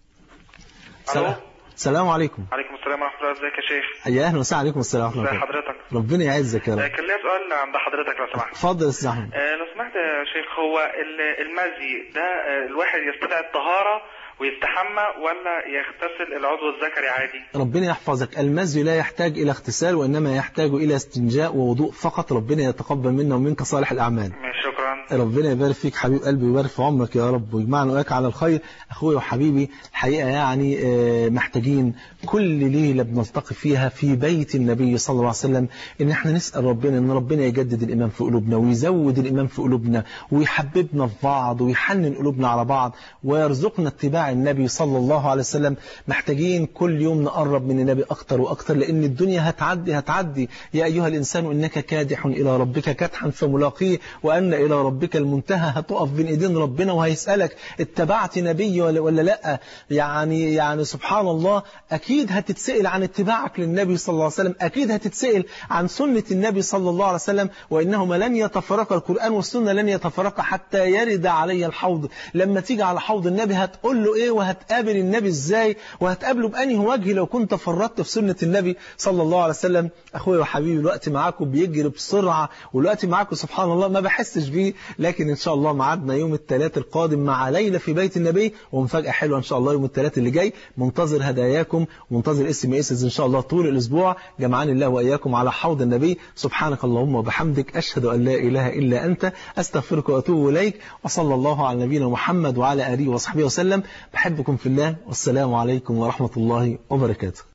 الو. السلام عليكم. عليكم السلام ورحمه الله. ازيك يا شيخ؟ يا اهلا وسهلا. عليكم السلام ورحمه الله. ازي حضرتك؟ ربنا يعزك يا رب. كان ليا سؤال عند حضرتك لو سمحت. اتفضل يا استاذ احمد. لو سمحت يا شيخ، هو المزي ده الواحد يستدعي الطهاره ويستحمى ولا يغتسل العضو الذكري عادي؟ ربنا يحفظك. المزي لا يحتاج إلى اغتسال وإنما يحتاج إلى استنجاء ووضوء فقط. ربنا يتقبل منا ومنك صالح الأعمال. شكرا. ربنا يبارك فيك حبيب قلبي ويبارك في عمرك يا رب ويجمعنا وإياك على الخير. أخويا وحبيبي الحقيقة يعني محتاجين كل ليلة بنلتقي فيها في بيت النبي صلى الله عليه وسلم إن احنا نسأل ربنا إن ربنا يجدد الإيمان في قلوبنا ويزود الإيمان في قلوبنا ويحببنا في بعض ويحنن قلوبنا على بعض ويرزقنا اتباع النبي صلى الله عليه وسلم. محتاجين كل يوم نقرب من النبي أكتر وأكتر لأن الدنيا هتعدي هتعدي. يا أيها الإنسان إنك كادح إلى ربك كدحا فملاقيه وأن إلى ربك المنتهى. هتقف بين إيدين ربنا وهيسألك اتبعت نبي ولا, ولا لأ. يعني يعني سبحان الله أكيد هتتسأل عن اتباعك للنبي صلى الله عليه وسلم، أكيد هتتسأل عن سنة النبي صلى الله عليه وسلم، وإنهما لن يتفرقا، القرآن والسنة لن يتفرقا حتى يرد علي الحوض. لما تيجي على حوض النبي هتقول له إيه وهتقابل النبي إزاي وهتقابله بأنهي وجه لو كنت فرطت في سنة النبي صلى الله عليه وسلم. أخوي وحبيبي الوقت معاكم بيجري بسرعة والوقت معاكم سبحان الله ما بحسش بيه، لكن إن شاء الله معادنا يوم الثلاث القادم مع ليلة في بيت النبي، ومفاجأة حلوة إن شاء الله يوم الثلاث اللي جاي. منتظر هداياكم ومنتظر اس ام اس إن شاء الله طول الأسبوع. جمعان الله وإياكم على حوض النبي. سبحانك اللهم وبحمدك، أشهد أن لا إله إلا أنت، أستغفرك وأتوب إليك. وصلى الله على نبينا محمد وعلى آله وصحبه وسلم. بحبكم في الله، والسلام عليكم ورحمة الله وبركاته.